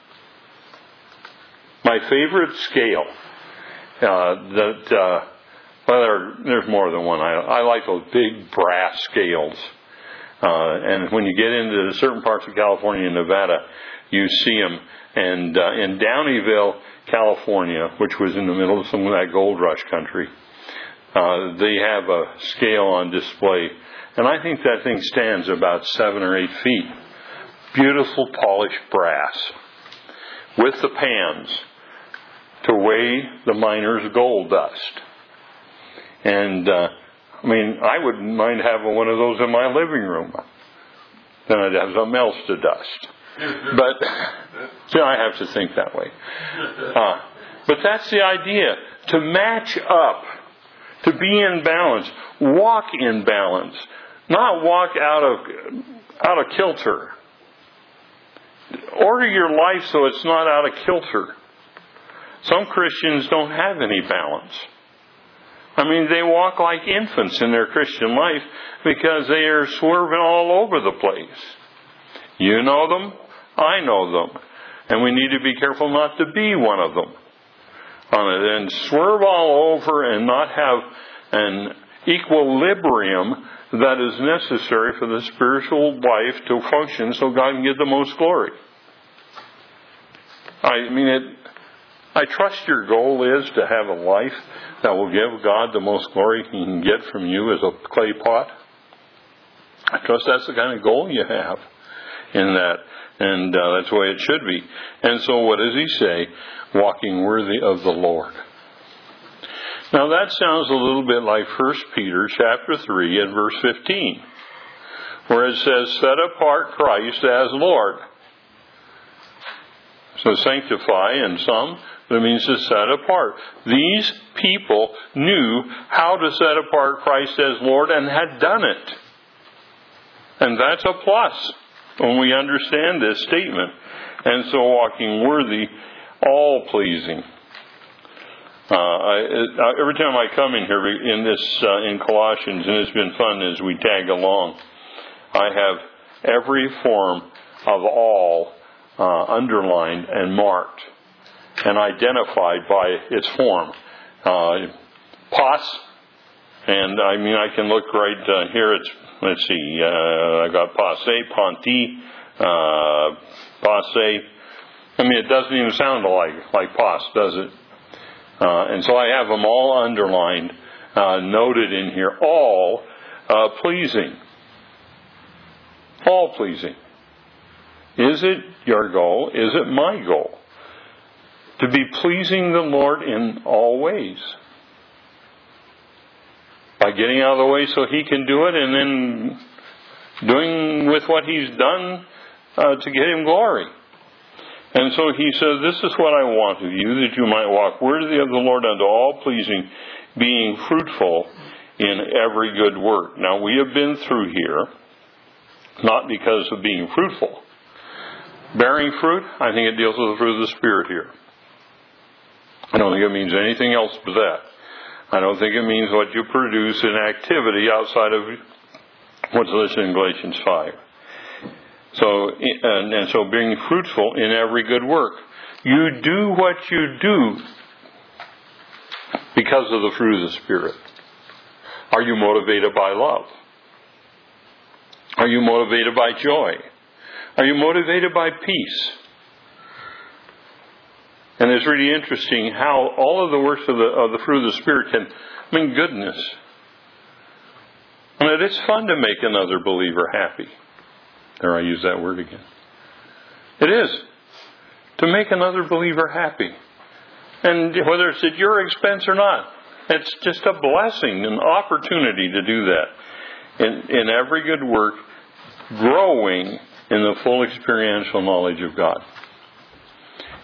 My favorite scale, uh, that, uh, well, there, there's more than one. I, I like those big brass scales. Uh, and when you get into certain parts of California and Nevada, you see them. And uh, in Downeyville, California, which was in the middle of some of that gold rush country, uh, they have a scale on display. And I think that thing stands about seven or eight feet. Beautiful polished brass with the pans to weigh the miner's gold dust. And, uh, I mean, I wouldn't mind having one of those in my living room. Then I'd have something else to dust. But, so I have to think that way. Uh, but that's the idea. To match up. To be in balance. Walk in balance. Not walk out of, out of kilter. Order your life so it's not out of kilter. Some Christians don't have any balance. I mean, they walk like infants in their Christian life because they are swerving all over the place. You know them, I know them. And we need to be careful not to be one of them. On it, and swerve all over and not have an equilibrium that is necessary for the spiritual life to function so God can get the most glory. I mean, it, I trust your goal is to have a life that will give God the most glory He can get from you as a clay pot. I trust that's the kind of goal you have in that. And uh, that's the way it should be. And so what does He say? Walking worthy of the Lord. Now that sounds a little bit like First Peter chapter three and verse fifteen, where it says, set apart Christ as Lord. So sanctify in some, but it means to set apart. These people knew how to set apart Christ as Lord and had done it. And that's a plus when we understand this statement. And so walking worthy, all pleasing. Uh, I, I, every time I come in here in this uh, in Colossians, and it's been fun as we tag along, I have every form of all uh, underlined and marked and identified by its form. Uh, pos, and I mean I can look right uh, here. It's let's see, uh, I got passe, ponti, uh, passe. I mean, it doesn't even sound like like pos, does it? Uh, and so I have them all underlined, uh, noted in here, all uh, pleasing. All pleasing. Is it your goal? Is it my goal? To be pleasing the Lord in all ways. By getting out of the way so He can do it, and then doing with what He's done uh, to get Him glory. And so He says, this is what I want of you, that you might walk worthy of the Lord unto all pleasing, being fruitful in every good work. Now, we have been through here, not because of being fruitful. Bearing fruit, I think it deals with the fruit of the Spirit here. I don't think it means anything else but that. I don't think it means what you produce in activity outside of what's listed in Galatians five. So, and, and so being fruitful in every good work. You do what you do because of the fruit of the Spirit. Are you motivated by love? Are you motivated by joy? Are you motivated by peace? And it's really interesting how all of the works of the, of the fruit of the Spirit can mean goodness. And it's fun to make another believer happy. There, I use that word again. It is. To make another believer happy. And whether it's at your expense or not, it's just a blessing, an opportunity to do that. In, in every good work, growing in the full experiential knowledge of God.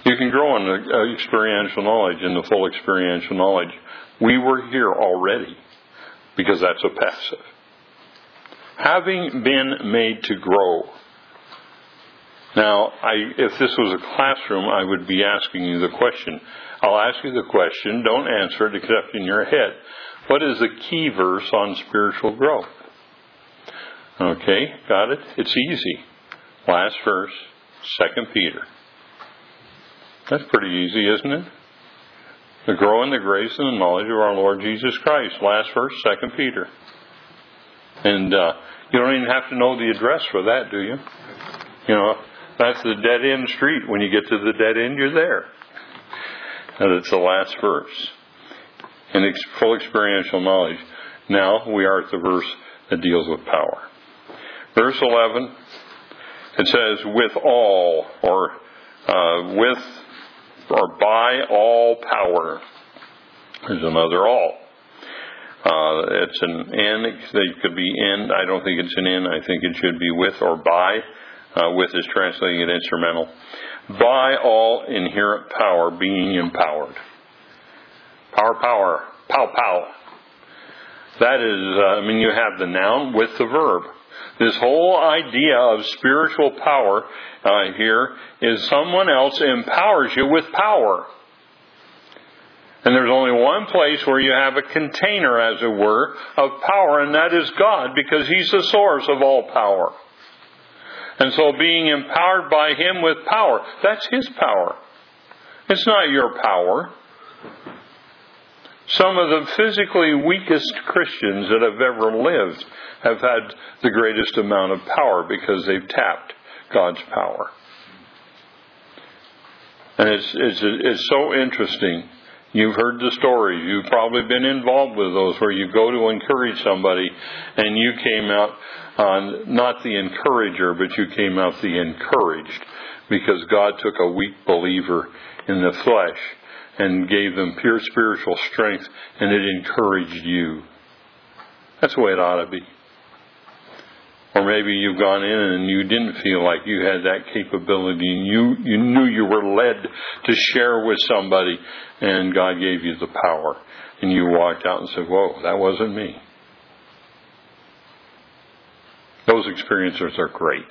You can grow in the uh, experiential knowledge, in the full experiential knowledge. We were here already, because that's a passive. Having been made to grow. Now, I, if this was a classroom, I would be asking you the question. I'll ask you the question. Don't answer it except in your head. What is the key verse on spiritual growth? Okay, got it? It's easy. Last verse, Second Peter. That's pretty easy, isn't it? To grow in the grace and the knowledge of our Lord Jesus Christ. Last verse, Second Peter. And uh, you don't even have to know the address for that, do you? You know, that's the dead end street. When you get to the dead end, you're there. And it's the last verse. In full experiential knowledge. Now we are at the verse that deals with power. Verse eleven, it says, with all, or uh, with, or by all power. There's another all. Uh, it's an N. It could be in. I don't think it's an N. I think it should be with or by. Uh, with is translating it instrumental. By all inherent power, being empowered. Power, power, pow, pow. That is, uh, I mean, you have the noun with the verb. This whole idea of spiritual power uh, here is someone else empowers you with power. And there's only one place where you have a container, as it were, of power, and that is God, because He's the source of all power. And so being empowered by Him with power, that's His power. It's not your power. Some of the physically weakest Christians that have ever lived have had the greatest amount of power because they've tapped God's power. And it's, it's, it's so interesting. You've heard the stories. You've probably been involved with those where you go to encourage somebody and you came out uh, not the encourager, but you came out the encouraged, because God took a weak believer in the flesh and gave them pure spiritual strength, and it encouraged you. That's the way it ought to be. Or maybe you've gone in and you didn't feel like you had that capability, and you, you knew you were led to share with somebody, and God gave you the power. And you walked out and said, whoa, that wasn't me. Those experiences are great.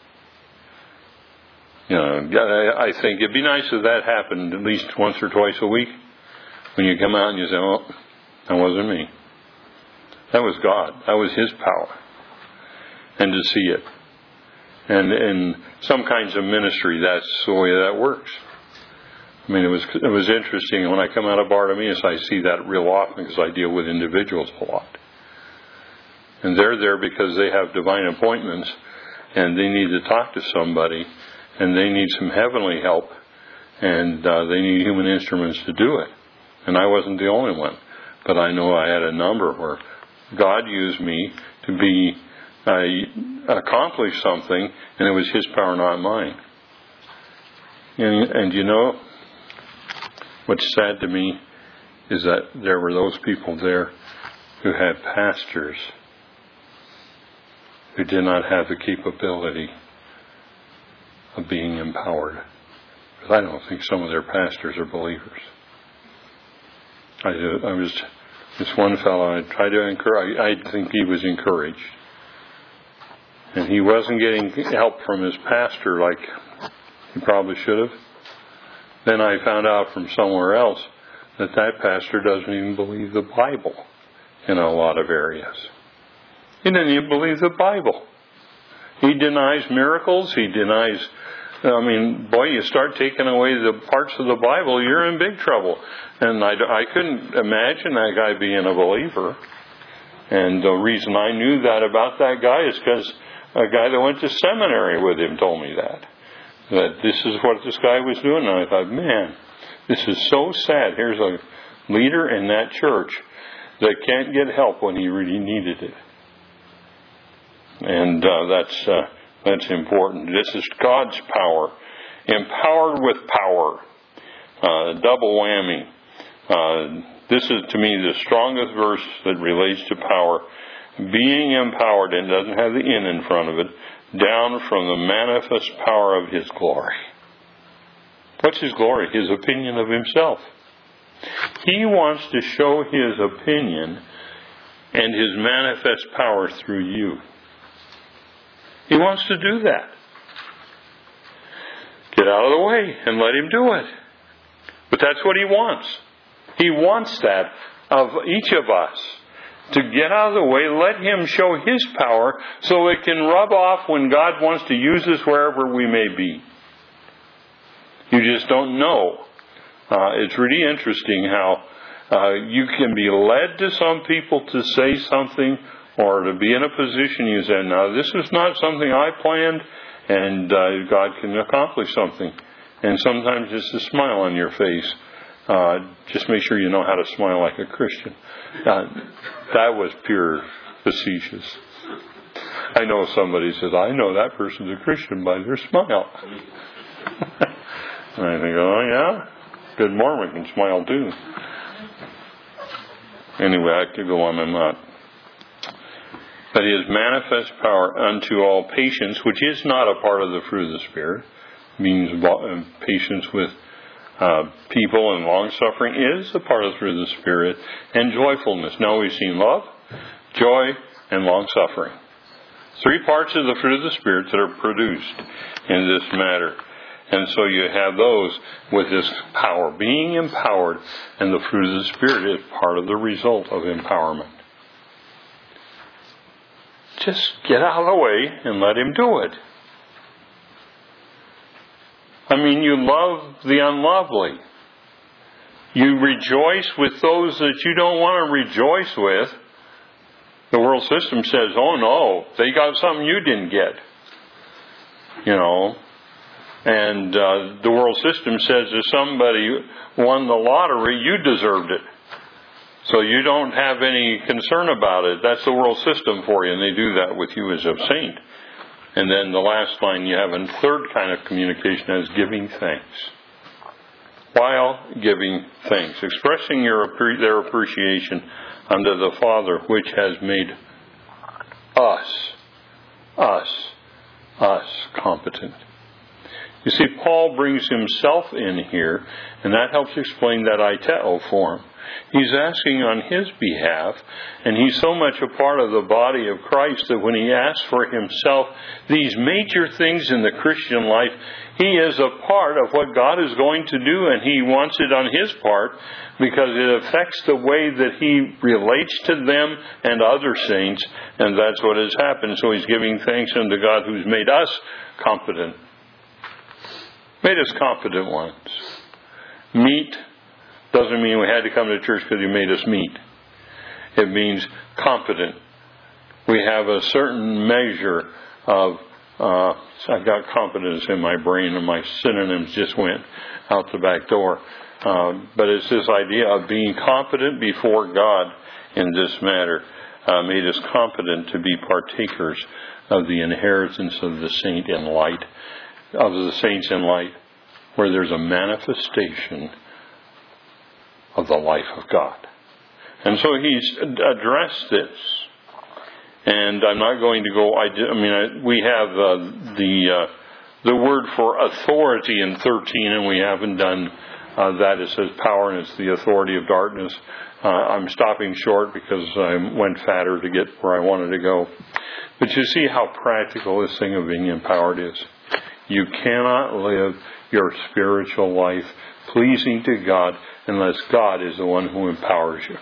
You know, I think it'd be nice if that happened at least once or twice a week. When you come out and you say, oh, that wasn't me. That was God. That was His power. And to see it. And in some kinds of ministry, that's the way that works. I mean, it was it was interesting. When I come out of Bartimaeus, I see that real often because I deal with individuals a lot. And they're there because they have divine appointments and they need to talk to somebody and they need some heavenly help and uh, they need human instruments to do it. And I wasn't the only one. But I know I had a number where God used me to be uh, accomplish something, and it was His power, not mine. And, and you know, what's sad to me is that there were those people there who had pastors who did not have the capability of being empowered. Because I don't think some of their pastors are believers. I, I was this one fellow. I tried to encourage. I think he was encouraged, and he wasn't getting help from his pastor like he probably should have. Then I found out from somewhere else that that pastor doesn't even believe the Bible in a lot of areas. He didn't even believe the Bible. He denies miracles. He denies, I mean, boy, you start taking away the parts of the Bible, you're in big trouble. And I, I couldn't imagine that guy being a believer. And the reason I knew that about that guy is because a guy that went to seminary with him told me that. That this is what this guy was doing. And I thought, man, this is so sad. Here's a leader in that church that can't get help when he really needed it. And uh, that's uh, that's important. This is God's power, empowered with power, uh, double whammy. Uh, this is to me the strongest verse that relates to power. Being empowered, and doesn't have the in in front of it, down from the manifest power of His glory. What's His glory? His opinion of Himself. He wants to show His opinion and His manifest power through you. He wants to do that. Get out of the way and let Him do it. But that's what He wants. He wants that of each of us. To get out of the way, let Him show His power so it can rub off when God wants to use us wherever we may be. You just don't know. Uh, it's really interesting how uh, you can be led to some people to say something or to be in a position you say, now this is not something I planned, and uh, God can accomplish something. And sometimes it's a smile on your face. Uh, just make sure you know how to smile like a Christian. Uh, that was pure facetious. I know somebody says, I know that person's a Christian by their smile. And I think, oh yeah? Good Mormon can smile too. Anyway, I could go on and on. But His manifest power unto all patience, which is not a part of the fruit of the Spirit, means patience with uh, people and long-suffering is a part of the fruit of the Spirit, and joyfulness. Now we've seen love, joy, and long-suffering. Three parts of the fruit of the Spirit that are produced in this matter. And so you have those with this power, being empowered, and the fruit of the Spirit is part of the result of empowerment. Just get out of the way and let Him do it. I mean, you love the unlovely. You rejoice with those that you don't want to rejoice with. The world system says, oh no, they got something you didn't get. You know. And uh, the world system says if somebody won the lottery, you deserved it. So you don't have any concern about it. That's the world system for you, and they do that with you as a saint. And then the last line, you have a third kind of communication as giving thanks. While giving thanks, expressing your their appreciation unto the Father, which has made us, us, us competent. You see, Paul brings himself in here, and that helps explain that aiteo form. He's asking on his behalf, and he's so much a part of the body of Christ that when he asks for himself these major things in the Christian life, he is a part of what God is going to do, and he wants it on his part because it affects the way that he relates to them and other saints, and that's what has happened. So he's giving thanks unto God who's made us competent. Made us competent ones. Meet doesn't mean we had to come to church because He made us meet. It means competent. We have a certain measure of, uh, I've got competence in my brain and my synonyms just went out the back door. Uh, but it's this idea of being competent before God in this matter. Uh, made us competent to be partakers of the inheritance of the saint in light. Of the saints in light, where there's a manifestation of the life of God. And so he's addressed this. And I'm not going to go, I, I mean, I, we have uh, the uh, the word for authority in thirteen, and we haven't done uh, that. It says power, and it's the authority of darkness. Uh, I'm stopping short because I went fatter to get where I wanted to go. But you see how practical this thing of being empowered is. You cannot live your spiritual life pleasing to God unless God is the one who empowers you.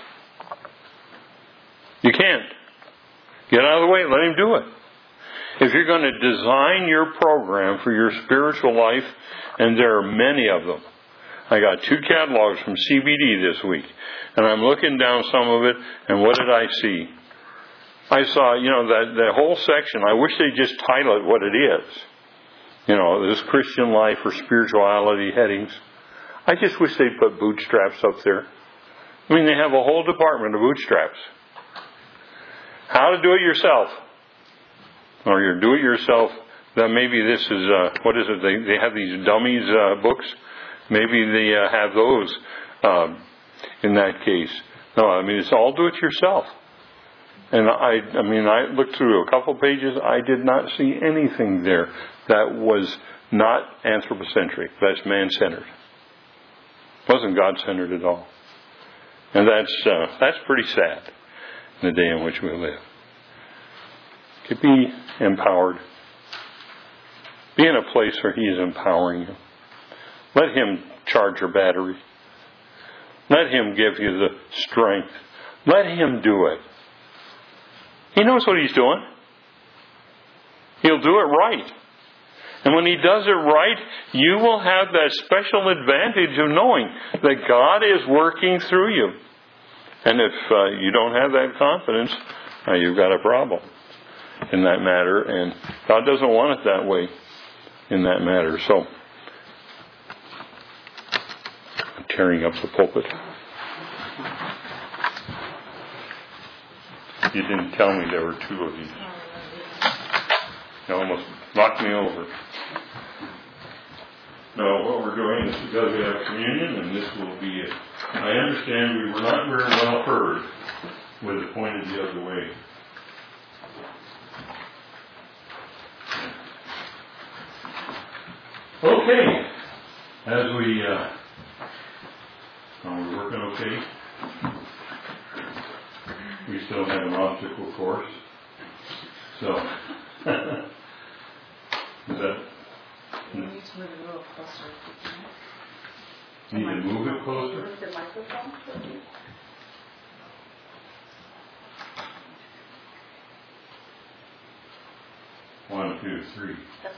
You can't. Get out of the way. Let Him do it. If you're going to design your program for your spiritual life, and there are many of them. I got two catalogs from C B D this week, and I'm looking down some of it, and what did I see? I saw, you know, that, that whole section. I wish they'd just title it what it is. You know, this Christian life or spirituality headings. I just wish they'd put bootstraps up there. I mean, they have a whole department of bootstraps. How to do it yourself. Or your do-it-yourself. Then maybe this is, uh, what is it? They, they have these dummies uh, books. Maybe they uh, have those um, in that case. No, I mean, it's all do-it-yourself. And I, I mean, I looked through a couple pages. I did not see anything there that was not anthropocentric. That's man-centered. Wasn't God-centered at all. And that's uh, that's pretty sad in the day in which we live. To be empowered. Be in a place where He is empowering you. Let Him charge your battery. Let Him give you the strength. Let Him do it. He knows what He's doing. He'll do it right. And when He does it right, you will have that special advantage of knowing that God is working through you. And if uh, you don't have that confidence, uh, you've got a problem in that matter. And God doesn't want it that way in that matter. So, I'm tearing up the pulpit. You didn't tell me there were two of these. You almost knocked me over. No, what we're doing is because we have communion, and this will be it. I understand we were not very well heard with it pointed the other way. Okay. As we, uh, are we working okay? We still have an obstacle course. So, is that... You need to move it a little closer. Need to move it closer? Move the microphone closer. One, two, three. That's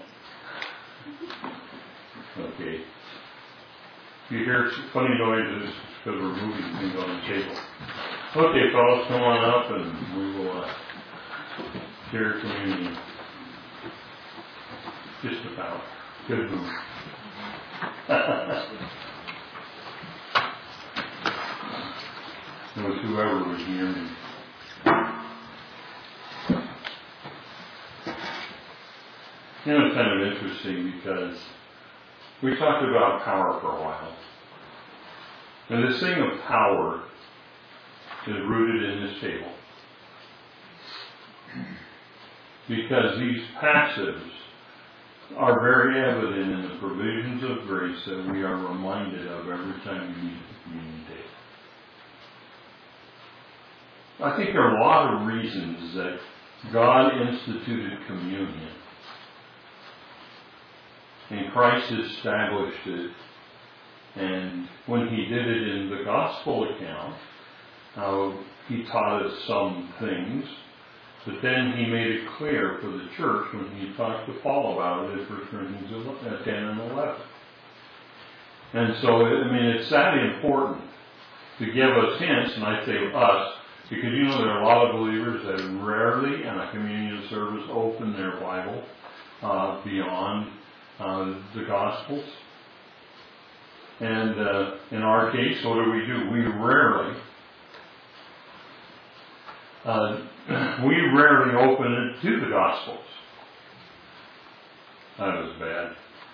good. Okay. You hear funny noises because we're moving things on the table. Okay, fellas, come on up and we will uh, share communion. Just about. Good move. It was whoever was near me. You know, it's kind of interesting because we talked about power for a while. And this thing of power is rooted in this table. Because these passives are very evident in the provisions of grace that we are reminded of every time we meet the communion table. I think there are a lot of reasons that God instituted communion. And Christ established it. And when He did it in the gospel account, uh, He taught us some things. But then He made it clear for the church when He talked to Paul about it in First Corinthians ten and eleven. And so, I mean, it's that important to give us hints, and I say us, because you know there are a lot of believers that rarely in a communion service open their Bible uh, beyond uh, the Gospels. And uh, in our case, what do we do? We rarely Uh, we rarely open it to the Gospels. That was bad.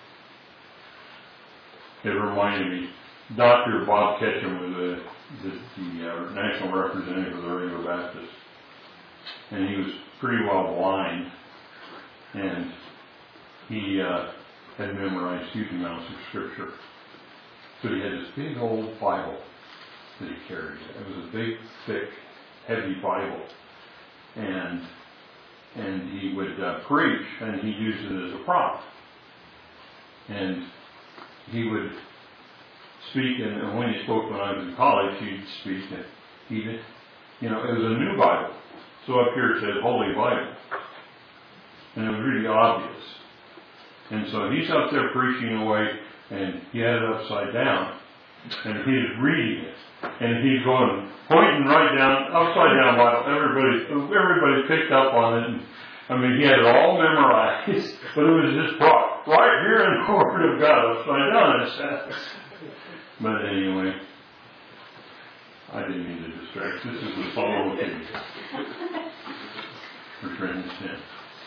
It reminded me, Doctor Bob Ketchum was the, the, the uh, national representative of the Regular Baptist. And he was pretty well blind. And he uh, had memorized huge amounts of Scripture. So he had this big old Bible that he carried. It was a big, thick, heavy Bible, and and he would uh, preach, and he used it as a prop, and he would speak, and, and when he spoke when I was in college, he'd speak, and he, you know, it was a new Bible, so up here it said Holy Bible, and it was really obvious, and so he's up there preaching away, and he had it upside down, and he's reading it. And he's going, pointing right down, upside down Bible. Everybody, everybody picked up on it. And, I mean, he had it all memorized, but it was just brought right here in the Word of God, upside down. It says. But anyway, I didn't mean to distract. This is the follow-up for Corinthians ten.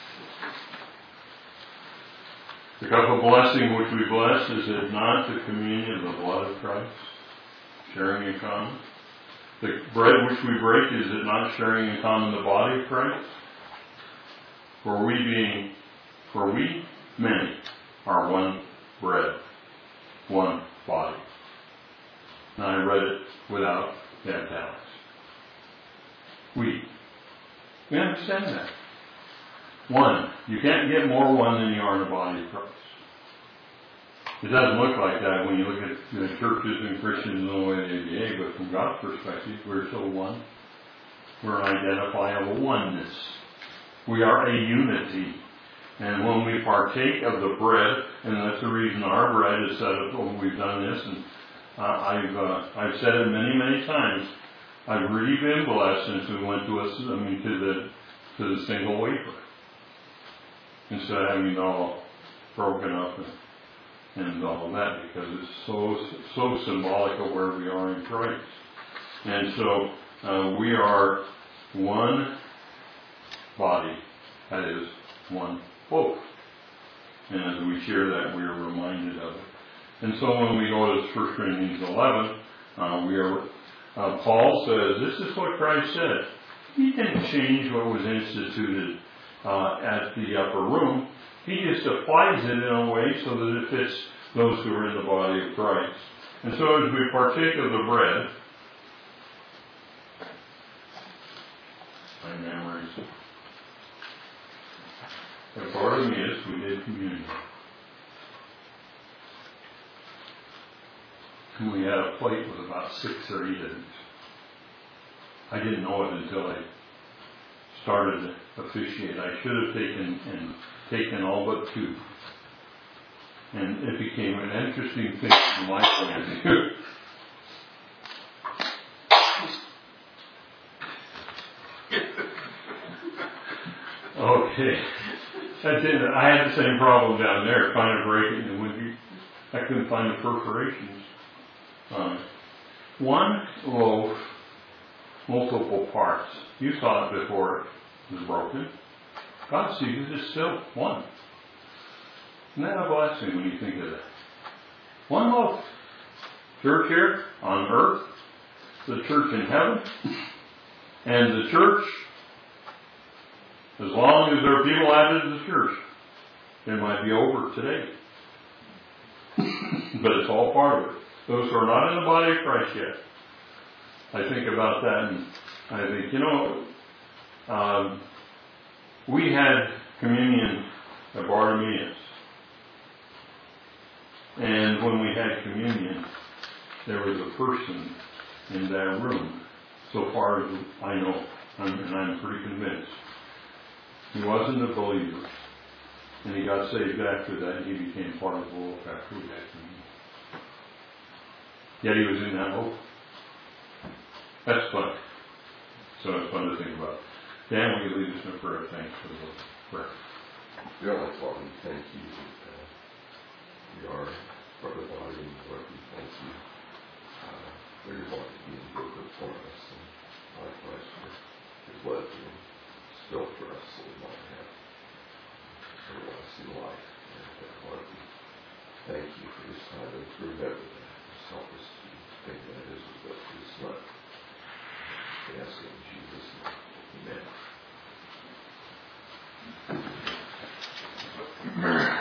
The cup of blessing which we bless, is it not the communion of the blood of Christ? Sharing in common. The bread which we break, is it not sharing in common the body of Christ? For we being, for we, many, are one bread, one body. And I read it without the italics. We. We understand that. One. You can't get more one than you are in the body of Christ. It doesn't look like that when you look at the churches and Christians and the way they behave, but from God's perspective, we're still one. We're an identifiable oneness. We are a unity. And when we partake of the bread, and that's the reason our bread is set up, when we've done this, and uh, I've uh, I've said it many, many times, I've really been blessed since we went to us, I mean, to the to the single wafer, instead of having it all broken up and, and all of that, because it's so so symbolic of where we are in Christ. And so uh, we are one body, that is one hope. And as we share that, we are reminded of it. And so when we go to First Corinthians eleven, uh, we are uh, Paul says, this is what Christ said. He didn't change what was instituted uh, at the upper room. He just applies it in a way so that it fits those who are in the body of Christ. And so as we partake of the bread, my memories. At Bartimaeus, we did communion. And we had a plate with about six or eight of these. I didn't know it until I started to officiate. I should have taken and taken all but two. And it became an interesting thing from my point of view. Okay. That's it. I had the same problem down there, trying to break it, and when you, I couldn't find the perforations. Um, one loaf, multiple parts. You saw it before it was broken. God sees it as still one. Isn't that a blessing when you think of that? One loaf. Church here on earth, the church in heaven, and the church, as long as there are people added to the church, it might be over today. But it's all part of it. Those who are not in the body of Christ yet. I think about that and I think, you know, um, we had communion at Bartimaeus. And when we had communion, there was a person in that room, so far as I know, I'm, and I'm pretty convinced. He wasn't a believer. And he got saved after that, and he became part of the world after we had communion. Yet he was in that hope. That's fun. So it's fun to think about. Dan, will you lead us in a prayer? Thanks for the prayer. Dear Lord, Father, we thank you that we are part of the body, and Lord, we thank you uh, for your body being broken for us, and likewise for your blood being spilled for us, so we might have everlasting life. And that, Lord, we thank you for this time and to remember that. Just help us to think that it is with us this night. We ask it in Jesus' name. Amen.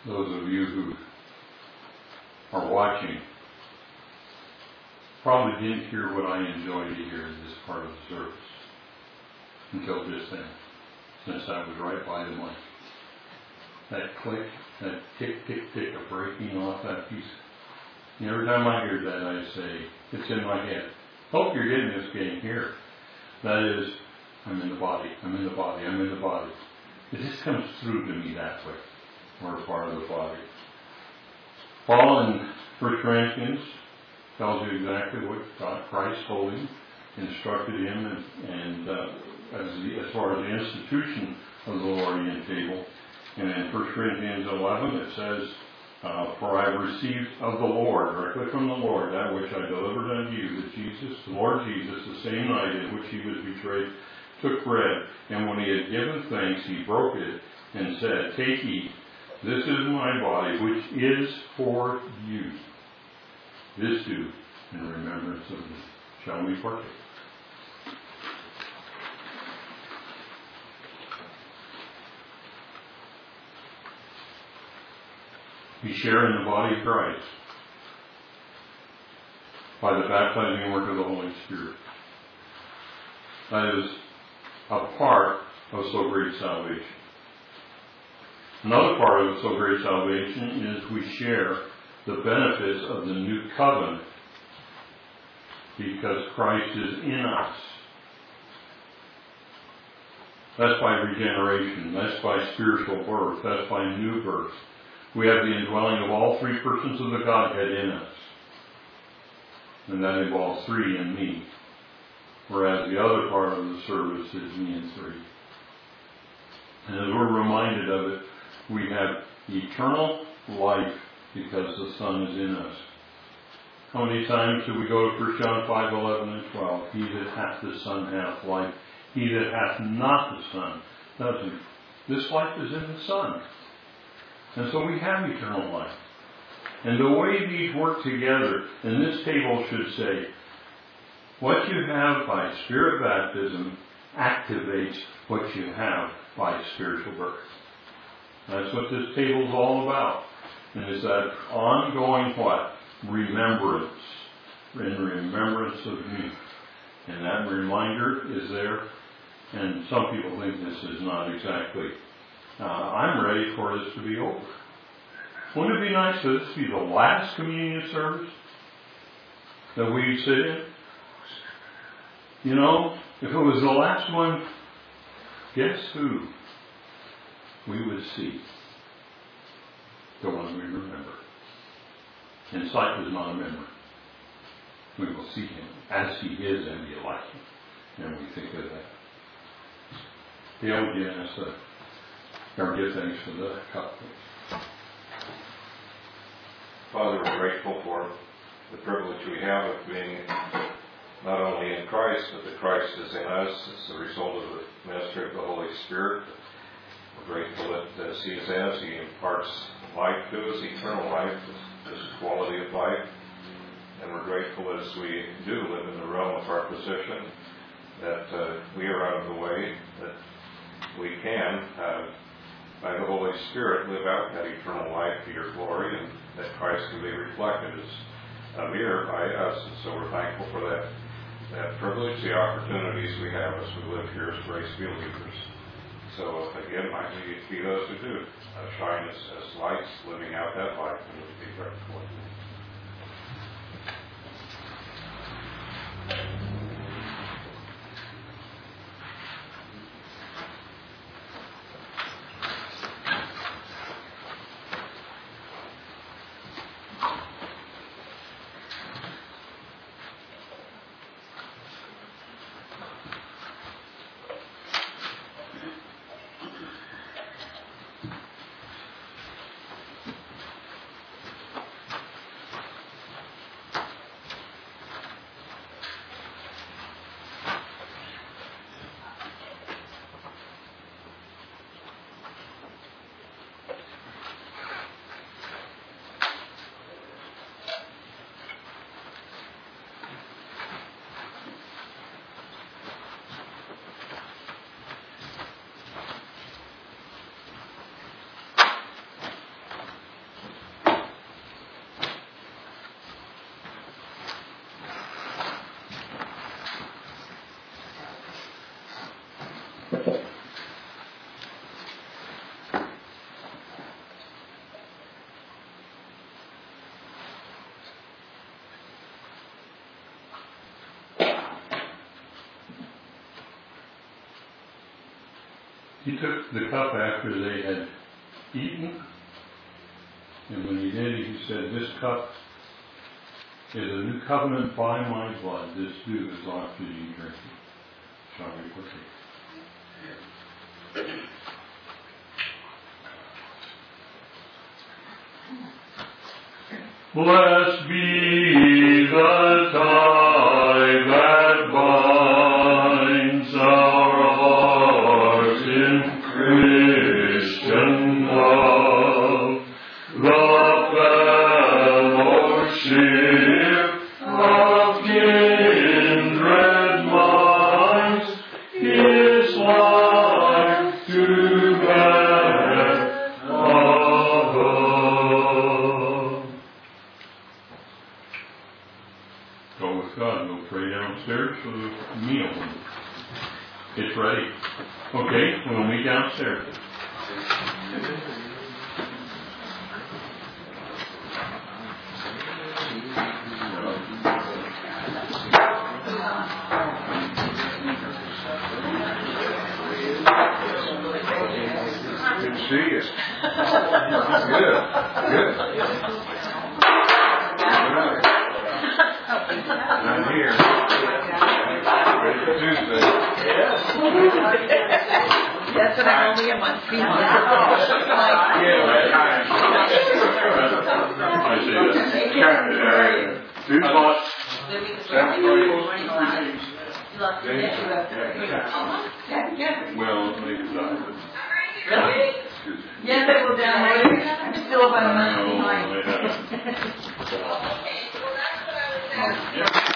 those of you who are watching probably didn't hear what I enjoyed to hear in this part of the service until just then, since I was right by the mic. That click, that tick, tick, tick of breaking off that piece. And every time I hear that, I say, it's in my head. Hope you're getting this game here. That is, I'm in the body, I'm in the body, I'm in the body. It just comes through to me that way. We're a part of the body. Paul in First Corinthians tells you exactly what God, Christ told him, instructed him, and, and uh, as, the, as far as the institution of the Lord's table. And in First Corinthians eleven it says, uh, for I received of the Lord, directly from the Lord, that which I delivered unto you, that Jesus, the Lord Jesus, the same night in which he was betrayed, took bread, and when he had given thanks, he broke it, and said, take, eat, this is my body, which is for you. This do in remembrance of me. Shall we partake? We share in the body of Christ by the baptizing work of the Holy Spirit. That is a part of so great salvation. Another part of so great salvation is we share the benefits of the new covenant because Christ is in us. That's by regeneration. That's by spiritual birth. That's by new birth. We have the indwelling of all three persons of the Godhead in us. And that involves three in me. Whereas the other part of the service is me and three. And as we're reminded of it, we have eternal life because the Son is in us. How many times do we go to First John five, eleven, and twelve? He that hath the Son hath life. He that hath not the Son doesn't. This life is in the Son. And so we have eternal life. And the way these work together, and this table should say, what you have by Spirit baptism activates what you have by spiritual birth. That's what this table is all about. And it's that ongoing what? Remembrance. In remembrance of me. And that reminder is there. And some people think this is not exactly. Uh, I'm ready for this to be over. Wouldn't it be nice for this to be the last communion service that we sit in? You know, if it was the last one, guess who we would see? The one we remember. And sight is not a memory. We will see him as he is and be like him. And we think of that. Dale, give us a, or give thanks for the cup. Father, we're grateful for the privilege we have of being not only in Christ, but that Christ is in us as a result of the ministry of the Holy Spirit. We're grateful that as He is in us, He imparts life to us, eternal life, this quality of life. And we're grateful as we do live in the realm of our position that uh, we are out of the way, that we can, uh, by the Holy Spirit, live out that eternal life to your glory, and that Christ can be reflected as a mirror by us. And so we're thankful for that, that privilege, the opportunities we have as we live here as grace believers. So again, might we be those who do uh, shine as, as lights, living out that life, and we'll be grateful. he took the cup after they had eaten, and when he did, he said, "This cup is a new covenant by my blood. This do as often as you drink it." Shall we partake? Blessed be the tie that binds our hearts in Christian love, the fellowship of kindred minds is life together above. Go with God. We'll pray downstairs for the meal. It's ready. Okay, we'll meet downstairs. Good to see you. Good. Good. I'm here. Ready for Tuesday. Yes. Yes, and I'm only a month behind. Yeah, right. I see that. Two spots. Seven Well, maybe not. Really? Yes, I will download it. I'm still about a month behind. Yeah.